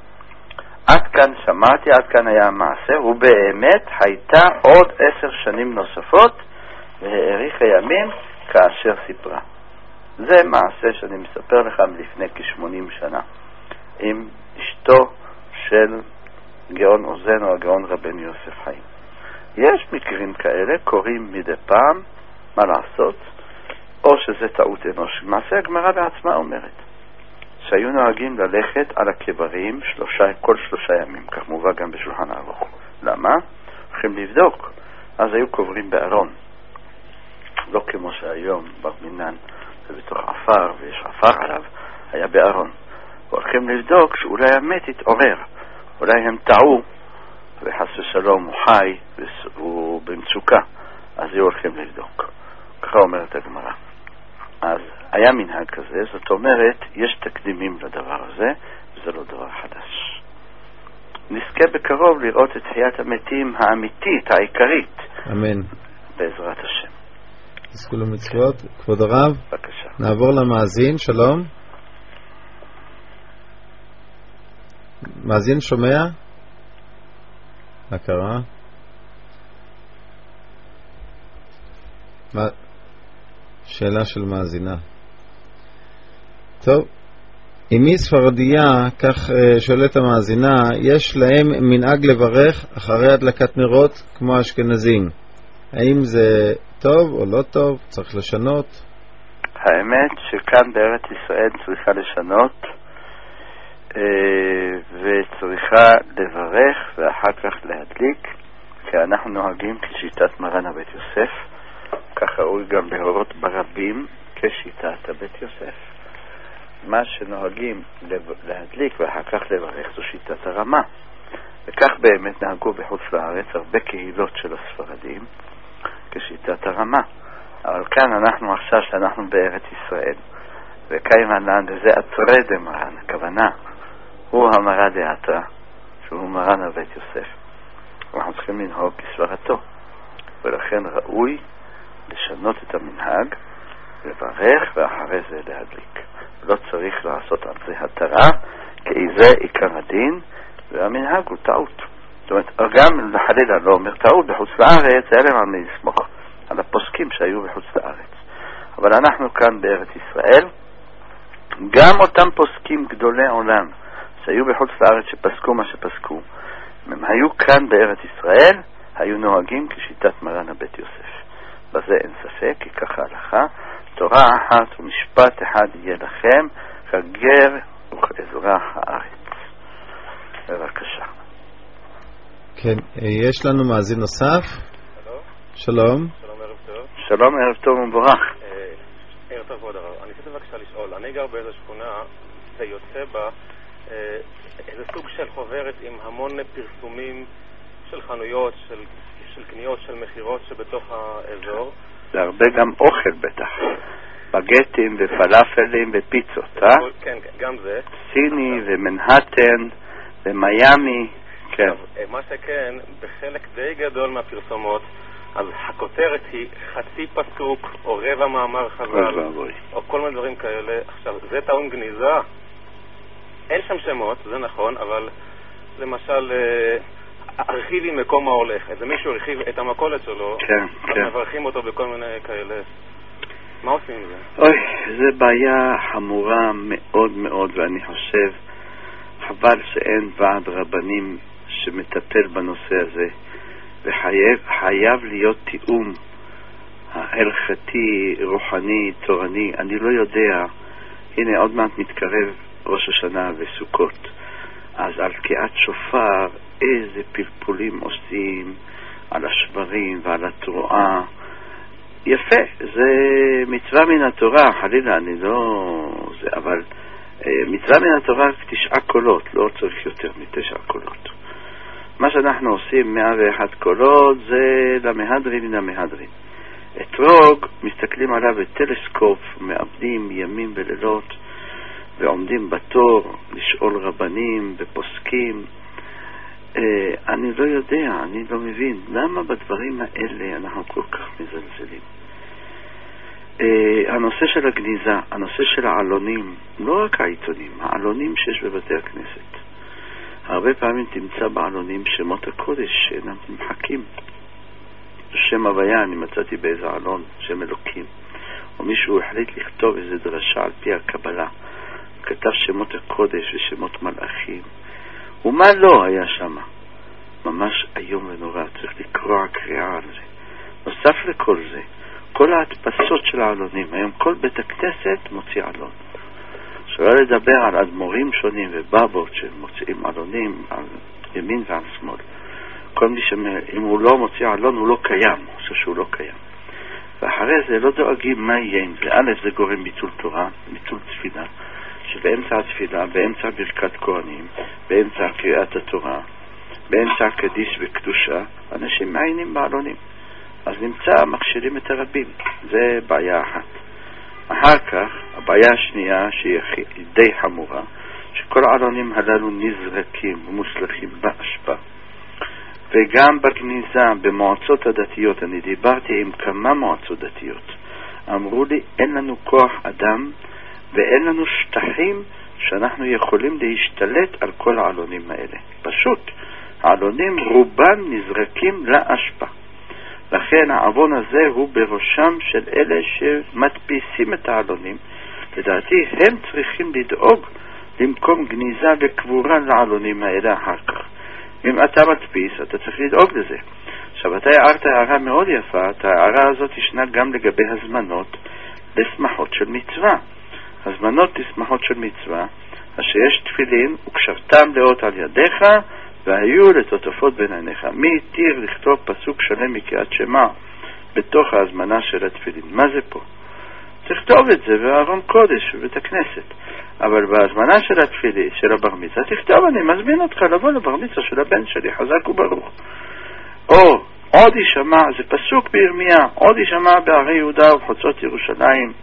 עד כאן שמעתי, עד כאן היה המעשה, ובאמת הייתה עוד 10 שנים נוספות, והאריך הימים כאשר סיפרה. זה מעשה שאני מספר לך מלפני כ-80 שנה, עם אשתו של גאון עוזנו, הגאון רבנו יוסף חיים. יש מקרים כאלה, קוראים מדי פעם, מה לעשות? או שזה טעות אנוש. מעשה הגמרא בעצמה אומרת שהיו נוהגים ללכת על הקברים כל 3 ימים, כך מובא גם בשולחן ערוך. למה? הולכים לבדוק. אז היו קוברים בארון, לא כמו שהיום במינן זה בתוך עפר ויש עפר עליו, היה בארון. הולכים לבדוק שאולי המת יתעורר, אולי הם טעו וחס ושלום הוא חי והוא במצוקה, אז היו הולכים לבדוק. ככה אומרת הגמרא. אז היה מנהג כזה, זאת אומרת, יש תקדימים לדבר הזה, וזה לא דבר חדש. נזכה בקרוב לראות את חיית המתים האמיתית, העיקרית.
אמן.
בעזרת השם.
נזכו למצוות. כבוד הרב,
בבקשה.
נעבור למאזין, שלום. מאזין שומע? מה קרה? שאלה של מאזינה. טוב, אמי ספרדיה, כך שואלת המאזינה, יש להם מנהג לברך אחרי הדלקת נרות כמו האשכנזים. האם זה טוב או לא טוב? צריך לשנות?
האמת שכאן בארץ ישראל צריכה לשנות וצריכה לברך ואחר כך להדליק, כי אנחנו נוהגים כשיטת מרן הבית יוסף, ככה ראוי גם להורות ברבים כשיטת הבית יוסף. מה שנוהגים להדליק ואחר כך לברך זו שיטת הרמה, וכך באמת נהגו בחוץ לארץ הרבה קהילות של הספרדים כשיטת הרמה. אבל כאן אנחנו עכשיו שאנחנו בארץ ישראל, וקיימן לזה אתרי דמרן, הכוונה הוא המרא דאתרא, שהוא מרן הבית יוסף, אנחנו צריכים לנהוג כסברתו, ולכן ראוי לשנות את המנהג, לברך ואחרי זה להדליק. לא צריך לעשות על זה התרה, כי זה עיקר הדין, והמנהג הוא טעות. זאת אומרת, גם לחלילה לא אומר טעות בחוץ לארץ, היה להם על מי לסמוך, על הפוסקים שהיו בחוץ לארץ. אבל אנחנו כאן בארץ ישראל, גם אותם פוסקים גדולי עולם שהיו בחוץ לארץ שפסקו מה שפסקו, הם היו כאן בארץ ישראל, היו נוהגים כשיטת מרן הבית יוסף. בזה אין ספק, כי ככה הלכה, תורה אחת ומשפט אחד יהיה לכם, כגר וכאזרח הארץ. בבקשה.
כן, יש לנו מאזין נוסף. שלום.
שלום, ערב טוב.
שלום, ערב טוב ומבורך.
ערב טוב, כבוד הרב. אני רוצה בבקשה לשאול, אני גר באיזו שכונה ויוצא בה איזה סוג של חוברת עם המון פרסומים של חנויות, של קניות, של מחירות שבתוך האזור.
זה הרבה גם אוכל בטח. בגטים ופלאפלים ופיצות,
כן, גם זה.
סיני ומנהטן ומיימי, כן.
מה שכן, בחלק די גדול מהפרסומות, אז הכותרת היא חצי פסוק או רבע מאמר חז"ל או כל מיני דברים כאלה. עכשיו, זה טעון גניזה. אין שם שמות, זה נכון, אבל למשל ארכיבי מקום ההולך. איזה מישהו הרחיב את המכולת שלו, אז מברכים אותו בכל מיני כאלה. מה עושים עם זה?
אוי, זה בעיה חמורה מאוד מאוד, ואני חושב חבל שאין ועד רבנים שמטפל בנושא הזה, וחייב להיות תיאום הלכתי, רוחני, תורני. אני לא יודע, הנה עוד מעט מתקרב ראש השנה וסוכות, אז על תקיעת שופר איזה פלפולים עושים על השברים ועל התרועה. יפה, זה מצווה מן התורה, חלילה, אני לא... אבל מצווה מן התורה 9 קולות, לא צריך יותר מ9 קולות. מה שאנחנו עושים 101 קולות זה למהדרין מן המהדרין. אתרוג, מסתכלים עליו בטלסקופ, מאבדים ימים ולילות ועומדים בתור לשאול רבנים ופוסקים. אני לא יודע, אני לא מבין למה בדברים האלה אנחנו כל כך מזלזלים. הנושא של הגניזה, הנושא של העלונים, לא רק העיתונים, העלונים שיש בבתי הכנסת. הרבה פעמים תמצא בעלונים שמות הקודש שאינם נמחקים. שם הוויה, אני מצאתי באיזה עלון, שם אלוקים. או מישהו החליט לכתוב איזה דרשה על פי הקבלה. כתב שמות הקודש ושמות מלאכים. ומה לא היה שם? ממש היום ונורא, צריך לקרוא קריאה על זה. נוסף לכל זה, כל ההדפסות של העלונים, היום כל בית הכנסת מוציא עלון. שלא לדבר על אדמו"רים שונים ובבות שמוציאים עלונים על ימין ועל שמאל. כל מי אם הוא לא מוציא עלון הוא לא קיים, הוא חושב שהוא לא קיים. ואחרי זה לא דואגים מה יהיה עם זה. א', זה גורם ביטול תורה, ביטול תפילה, שבאמצע התפילה, באמצע ברכת כהנים, באמצע קריאת התורה, באמצע קדיש וקדושה, אנשים מעיינים בעלונים. אז נמצא מכשירים את הרבים. זה בעיה אחת. אחר כך, הבעיה השנייה שהיא די חמורה, שכל העלונים הללו נזרקים ומוסלחים באשפה. וגם בגניזה, במועצות הדתיות, אני דיברתי עם כמה מועצות דתיות. אמרו לי, אין לנו כוח אדם ואין לנו שטחים שאנחנו יכולים להשתלט על כל העלונים האלה. פשוט, העלונים רובם נזרקים לאשפה. לכן העוון הזה הוא בראשם של אלה שמדפיסים את העלונים. לדעתי הם צריכים לדאוג למקום גניזה וקבורה לעלונים האלה אחר כך. אם אתה מדפיס, אתה צריך לדאוג לזה. עכשיו, אתה הערת הערה מאוד יפה. ההערה הזאת ישנה גם לגבי הזמנות לשמחות של מצווה. הזמנות לשמחות של מצווה, אשר יש תפילין וקשרתם לאות על ידיך והיו לטוטפות בין עיניך. מי התיר לכתוב פסוק שלם מקריאת שמע בתוך ההזמנה של התפילין? מה זה פה? תכתוב את זה בארון קודש בבית הכנסת. אבל בהזמנה של התפילין, של הבר מצווה, תכתוב, אני מזמין אותך לבוא לבר מצווה של הבן שלי, חזק וברוך. או עוד ישמע, זה פסוק בירמיה, עוד ישמע בערי יהודה ובחוצות ירושלים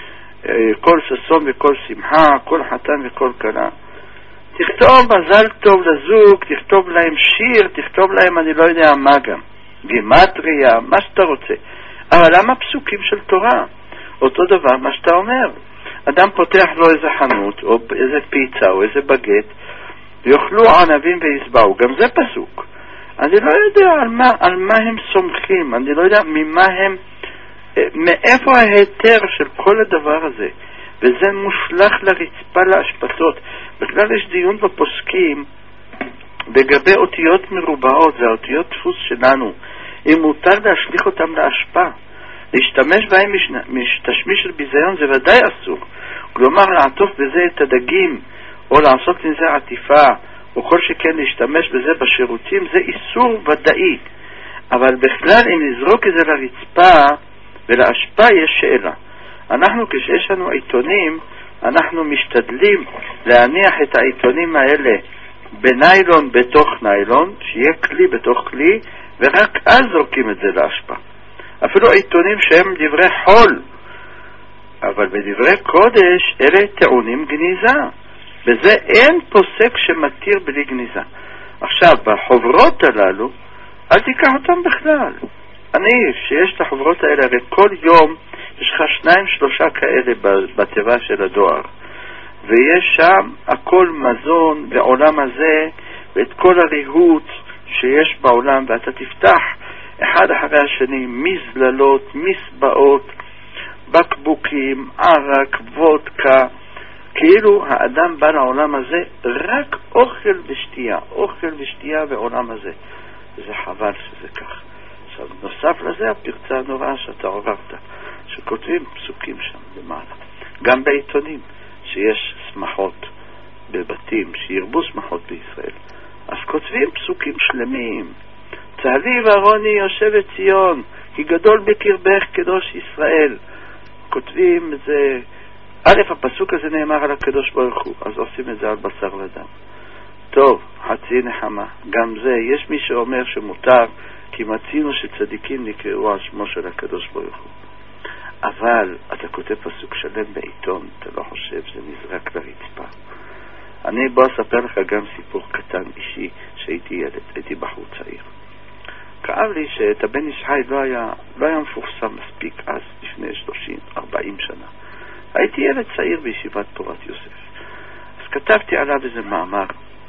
כל ששון וכל שמחה, כל חתן וכל כלה. תכתוב מזל טוב לזוג, תכתוב להם שיר, תכתוב להם אני לא יודע מה גם, גימטריה, מה שאתה רוצה. אבל למה פסוקים של תורה? אותו דבר מה שאתה אומר. אדם פותח לו איזה חנות או איזה פיצה או איזה בגט ויאכלו ענבים ויסבעו, גם זה פסוק. אני לא יודע על מה הם סומכים, אני לא יודע ממה הם, מאיפה ההיתר של כל הדבר הזה. וזה מושלך לרצפה להשפטות. בכלל יש דיון בפוסקים לגבי אותיות מרובעות, זה האותיות דפוס שלנו, אם מותר להשליך אותם להשפע. להשתמש בהם משתשמיש של ביזיון זה ודאי אסור. כלומר לעטוף בזה את הדגים או לעשות לזה עטיפה
וכל שכן להשתמש בזה בשירותים זה איסור ודאי. אבל בכלל אם נזרוק את זה לרצפה ולהשפעה יש שאלה. אנחנו כשיש לנו עיתונים, אנחנו משתדלים להניח את העיתונים האלה בניילון בתוך ניילון, שיהיה כלי בתוך כלי, ורק אז זורקים את זה להשפעה. אפילו עיתונים שהם דברי חול, אבל בדברי קודש אלה טעונים גניזה. בזה אין פוסק שמתיר בלי גניזה. עכשיו, בחוברות הללו, אל תיקח אותם בכלל. שיש את החוברות האלה, הרי כל יום יש לך 2-3 כאלה בתיבה של הדואר, ויש שם הכל מזון בעולם הזה, ואת כל הריהוט שיש בעולם, ואתה תפתח אחד אחרי השני מזללות, מסבעות, בקבוקים, ערק, וודקה, כאילו האדם בא לעולם הזה רק אוכל ושתייה בעולם הזה. זה חבל שזה כך. עכשיו, נוסף לזה הפרצה הנוראה שאתה עוברת, שכותבים פסוקים שם למעלה. גם בעיתונים, שיש שמחות בבתים, שירבו שמחות בישראל, אז כותבים פסוקים שלמים. צהלי וארוני יושב ציון, כי גדול בקרבך קדוש ישראל. כותבים את זה, הפסוק הזה נאמר על הקדוש ברוך הוא, אז עושים את זה על בשר ודם. טוב, חצי נחמה, גם זה, יש מי שאומר שמותר, כי מצינו שצדיקים נקראו על שמו של הקדוש ברוך הוא. אבל אתה כותב פסוק שלם בעיתון, אתה לא חושב, זה נזרק לרצפה. אני בוא אספר לך גם סיפור קטן אישי, שהייתי ילד, הייתי בחור צעיר. כאב לי שאת הבן איש חי לא היה מפורסם מספיק אז, לפני 30-40 שנה. הייתי ילד צעיר בישיבת תורת יוסף. אז כתבתי עליו איזה מאמר,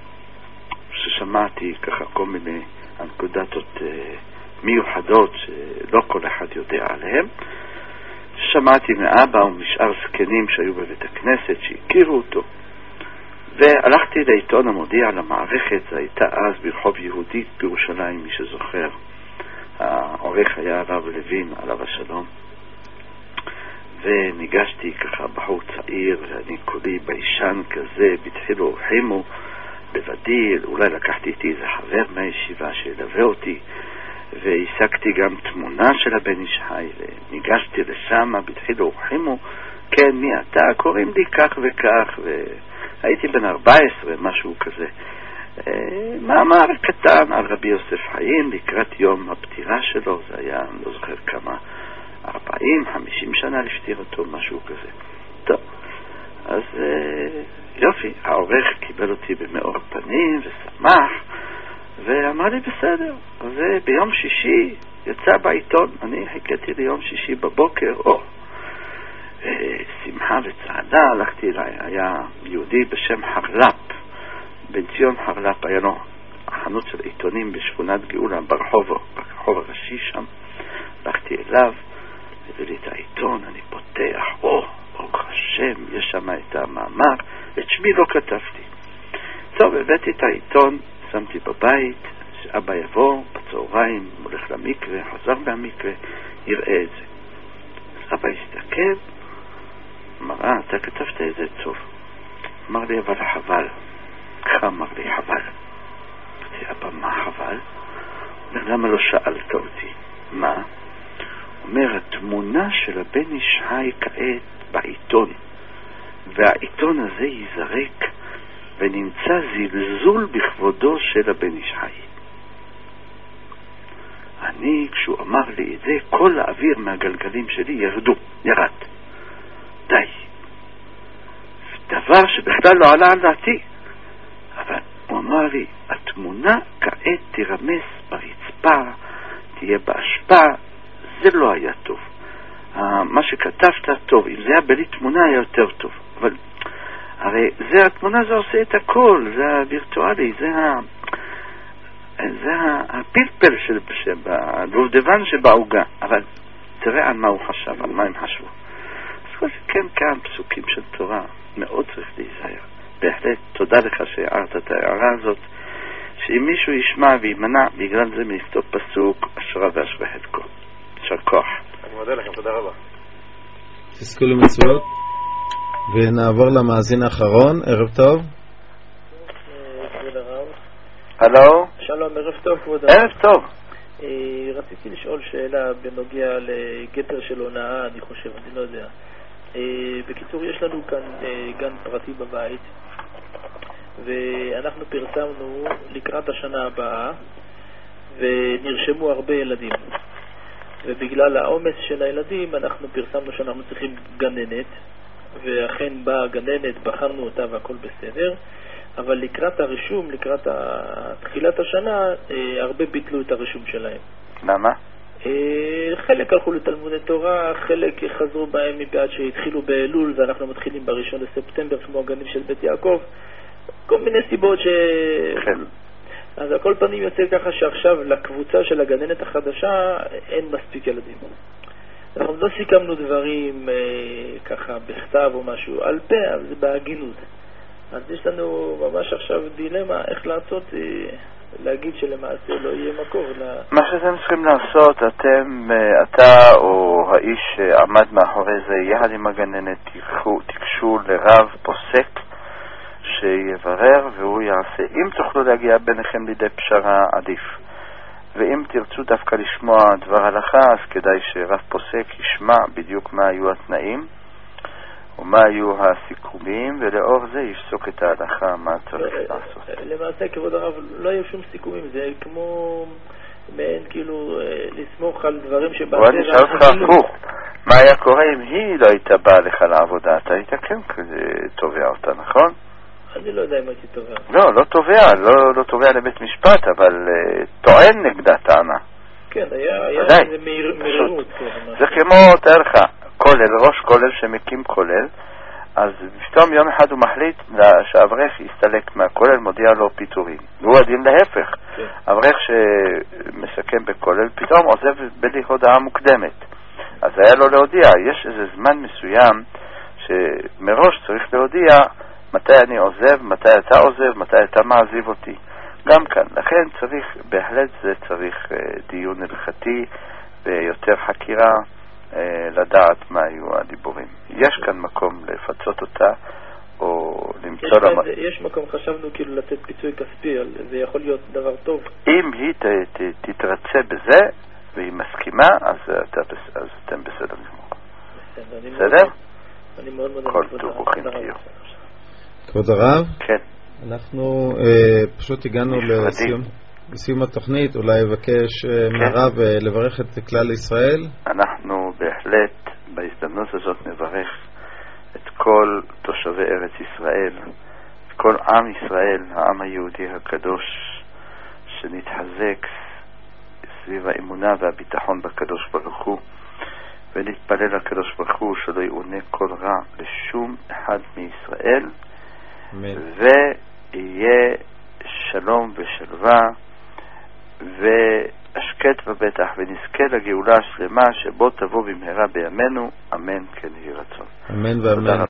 ששמעתי ככה כל מיני אנקדוטות מיוחדות שלא כל אחד יודע עליהם. שמעתי מאבא ומשאר זקנים שהיו בבית הכנסת שהכירו אותו. והלכתי לעיתון המודיע למערכת, זה הייתה אז ברחוב יהודית בירושלים, מי שזוכר. העורך היה הרב לוין, עליו השלום. וניגשתי ככה בחור צעיר, ואני כולי ביישן כזה, בתחילו אורחימו, בבדיל, אולי לקחתי איתי איזה חבר מהישיבה שילווה אותי, והשגתי גם תמונה של הבן איש חי, וניגשתי לשם, בתחילו אורחימו, כן, מי אתה? קוראים לי כך וכך, והייתי בן 14, משהו כזה. מאמר קטן על רבי יוסף חיים לקראת יום הפטירה שלו, זה היה, אני לא זוכר כמה, 40-50 שנה לפטירתו, משהו כזה. טוב, אז יופי, העורך קיבל אותי במאור פנים ושמח, ואמר לי בסדר. אז ביום שישי יצא בעיתון, אני חיכיתי ליום שישי בבוקר, שמחה וצעדה, הלכתי אליי, היה יהודי בשם חרל"פ, בן ציון חרל"פ, היה לו חנות של עיתונים בשכונת גאולה, ברחוב הראשי שם. הלכתי אליו, הביא לי את העיתון, אני פותח, ברוך השם, יש שם את המאמר, את שמי לא כתבתי. טוב, הבאתי את העיתון, שמתי בבית, שאבא יבוא בצהריים, הולך למקרה, חזר מהמקרה, יראה את זה. אז אבא הסתכל, אמר, אתה כתבת את זה טוב. אמר לי, אבל חבל. ככה אמר לי, חבל. אמרתי, אבא, מה חבל? אומר, למה לא שאלת אותי? מה? אומר, התמונה של הבן איש חי כעת בעיתון, והעיתון הזה ייזרק, ונמצא זלזול בכבודו של הבן איש חי. אני, כשהוא אמר לי את זה, כל האוויר מהגלגלים שלי ירד. די. דבר שבכלל לא עלה על דעתי. אבל הוא אמר לי, התמונה כעת תרמס ברצפה, תהיה בהשפעה, זה לא היה טוב. מה שכתבת טוב, אם זה היה בלי תמונה היה יותר טוב. אבל הרי זה, התמונה זה עושה את הכל, זה הווירטואלי, זה הפלפל הדובדבן שבעוגה. אבל תראה על מה הוא חשב, על מה הם חשבו. אז כל שכן כאן פסוקים של תורה, מאוד צריך להיזהר. בהחלט תודה לך שהערת את ההערה הזאת, שאם מישהו ישמע וימנע בגלל זה מלכתוב פסוק, אשרה ואשרה חלקו. יישר כוח.
אני מודה לכם, תודה רבה.
תזכו למצוות. ונעבור למאזין האחרון. ערב טוב.
כבוד הרב,
הלו?
שלום, ערב טוב כבוד.
ערב טוב.
רציתי לשאול שאלה בנוגע לגדר של הונאה, אני חושב, אני לא יודע. בקיצור, יש לנו כאן גן פרטי בבית, ואנחנו פרסמנו לקראת השנה הבאה, ונרשמו הרבה ילדים. ובגלל העומס של הילדים אנחנו פרסמנו שאנחנו צריכים גננת, ואכן באה גננת, בחרנו אותה והכל בסדר, אבל לקראת הרישום, לקראת תחילת השנה, הרבה ביטלו את הרישום שלהם.
למה?
חלק הלכו לתלמודי תורה, חלק חזרו בהם מבעד שהתחילו באלול ואנחנו מתחילים בראשון לספטמבר כמו הגנים של בית יעקב, כל מיני סיבות
כן.
אז על כל פנים יוצא ככה שעכשיו לקבוצה של הגננת החדשה אין מספיק ילדים. אנחנו לא סיכמנו דברים ככה בכתב או משהו על פה, אבל זה בהגינות. אז יש לנו ממש עכשיו דילמה איך לעשות, להגיד שלמעשה לא יהיה מקור.
מה שאתם צריכים לעשות, אתה או האיש שעמד מאחורי זה יחד עם הגננת, תיגשו לרב פוסק שיברר והוא יעשה. אם תוכלו להגיע ביניכם לידי פשרה עדיף, ואם תרצו דווקא לשמוע דבר הלכה, אז כדאי שרב פוסק ישמע בדיוק מה היו התנאים ומה היו הסיכומים, ולאור זה יפסוק את ההלכה מה צריך לעשות.
למעשה כבוד הרב לא היו שום סיכומים, זה כמו מעין כאילו לסמוך על דברים שבאמת...
אני אשאל אותך הפוך, מה היה קורה אם היא לא הייתה באה לך לעבודה? אתה היית כן תובע אותה, נכון?
אני לא יודע אם הייתי תובע.
לא תובע לבית משפט, אבל טוען נגדה טענה.
כן, היה איזה מהירות.
זה כמו, תאר לך, ראש כולל שמקים כולל, אז פתאום יום אחד הוא מחליט שהאברך יסתלק מהכולל, מודיע לו פיטורים. והוא הדין להפך. אברך שמסכם בכולל, פתאום עוזב בלי הודעה מוקדמת. אז היה לו להודיע, יש איזה זמן מסוים שמראש צריך להודיע מתי אני עוזב, מתי אתה עוזב, מתי אתה מעזיב אותי. גם כאן. לכן צריך, בהחלט זה צריך דיון הלכתי ויותר חקירה, לדעת מה היו הדיבורים. יש כאן מקום לפצות אותה או למצוא לה...
יש מקום, חשבנו כאילו לתת פיצוי כספי, זה יכול להיות דבר טוב.
אם היא תתרצה בזה והיא מסכימה, אז אתם בסדר גמור. בסדר?
אני מאוד מודה.
כל טוב, ברוכים תהיו.
כבוד הרב?
כן.
אנחנו פשוט הגענו לסיום התוכנית, אולי אבקש מהרב לברך את כלל ישראל.
אנחנו בהחלט בהזדמנות הזאת נברך את כל תושבי ארץ ישראל, את כל עם ישראל, העם היהודי הקדוש, שנתחזק סביב האמונה והביטחון בקדוש ברוך הוא, ונתפלל לקדוש ברוך הוא שלא יעונה כל רע לשום אחד מישראל, ויהיה שלום ושלווה והשקט בבטח, ונזכה לגאולה השלמה שבו תבוא במהרה בימינו, אמן כן יהי רצון.
אמן ואמן.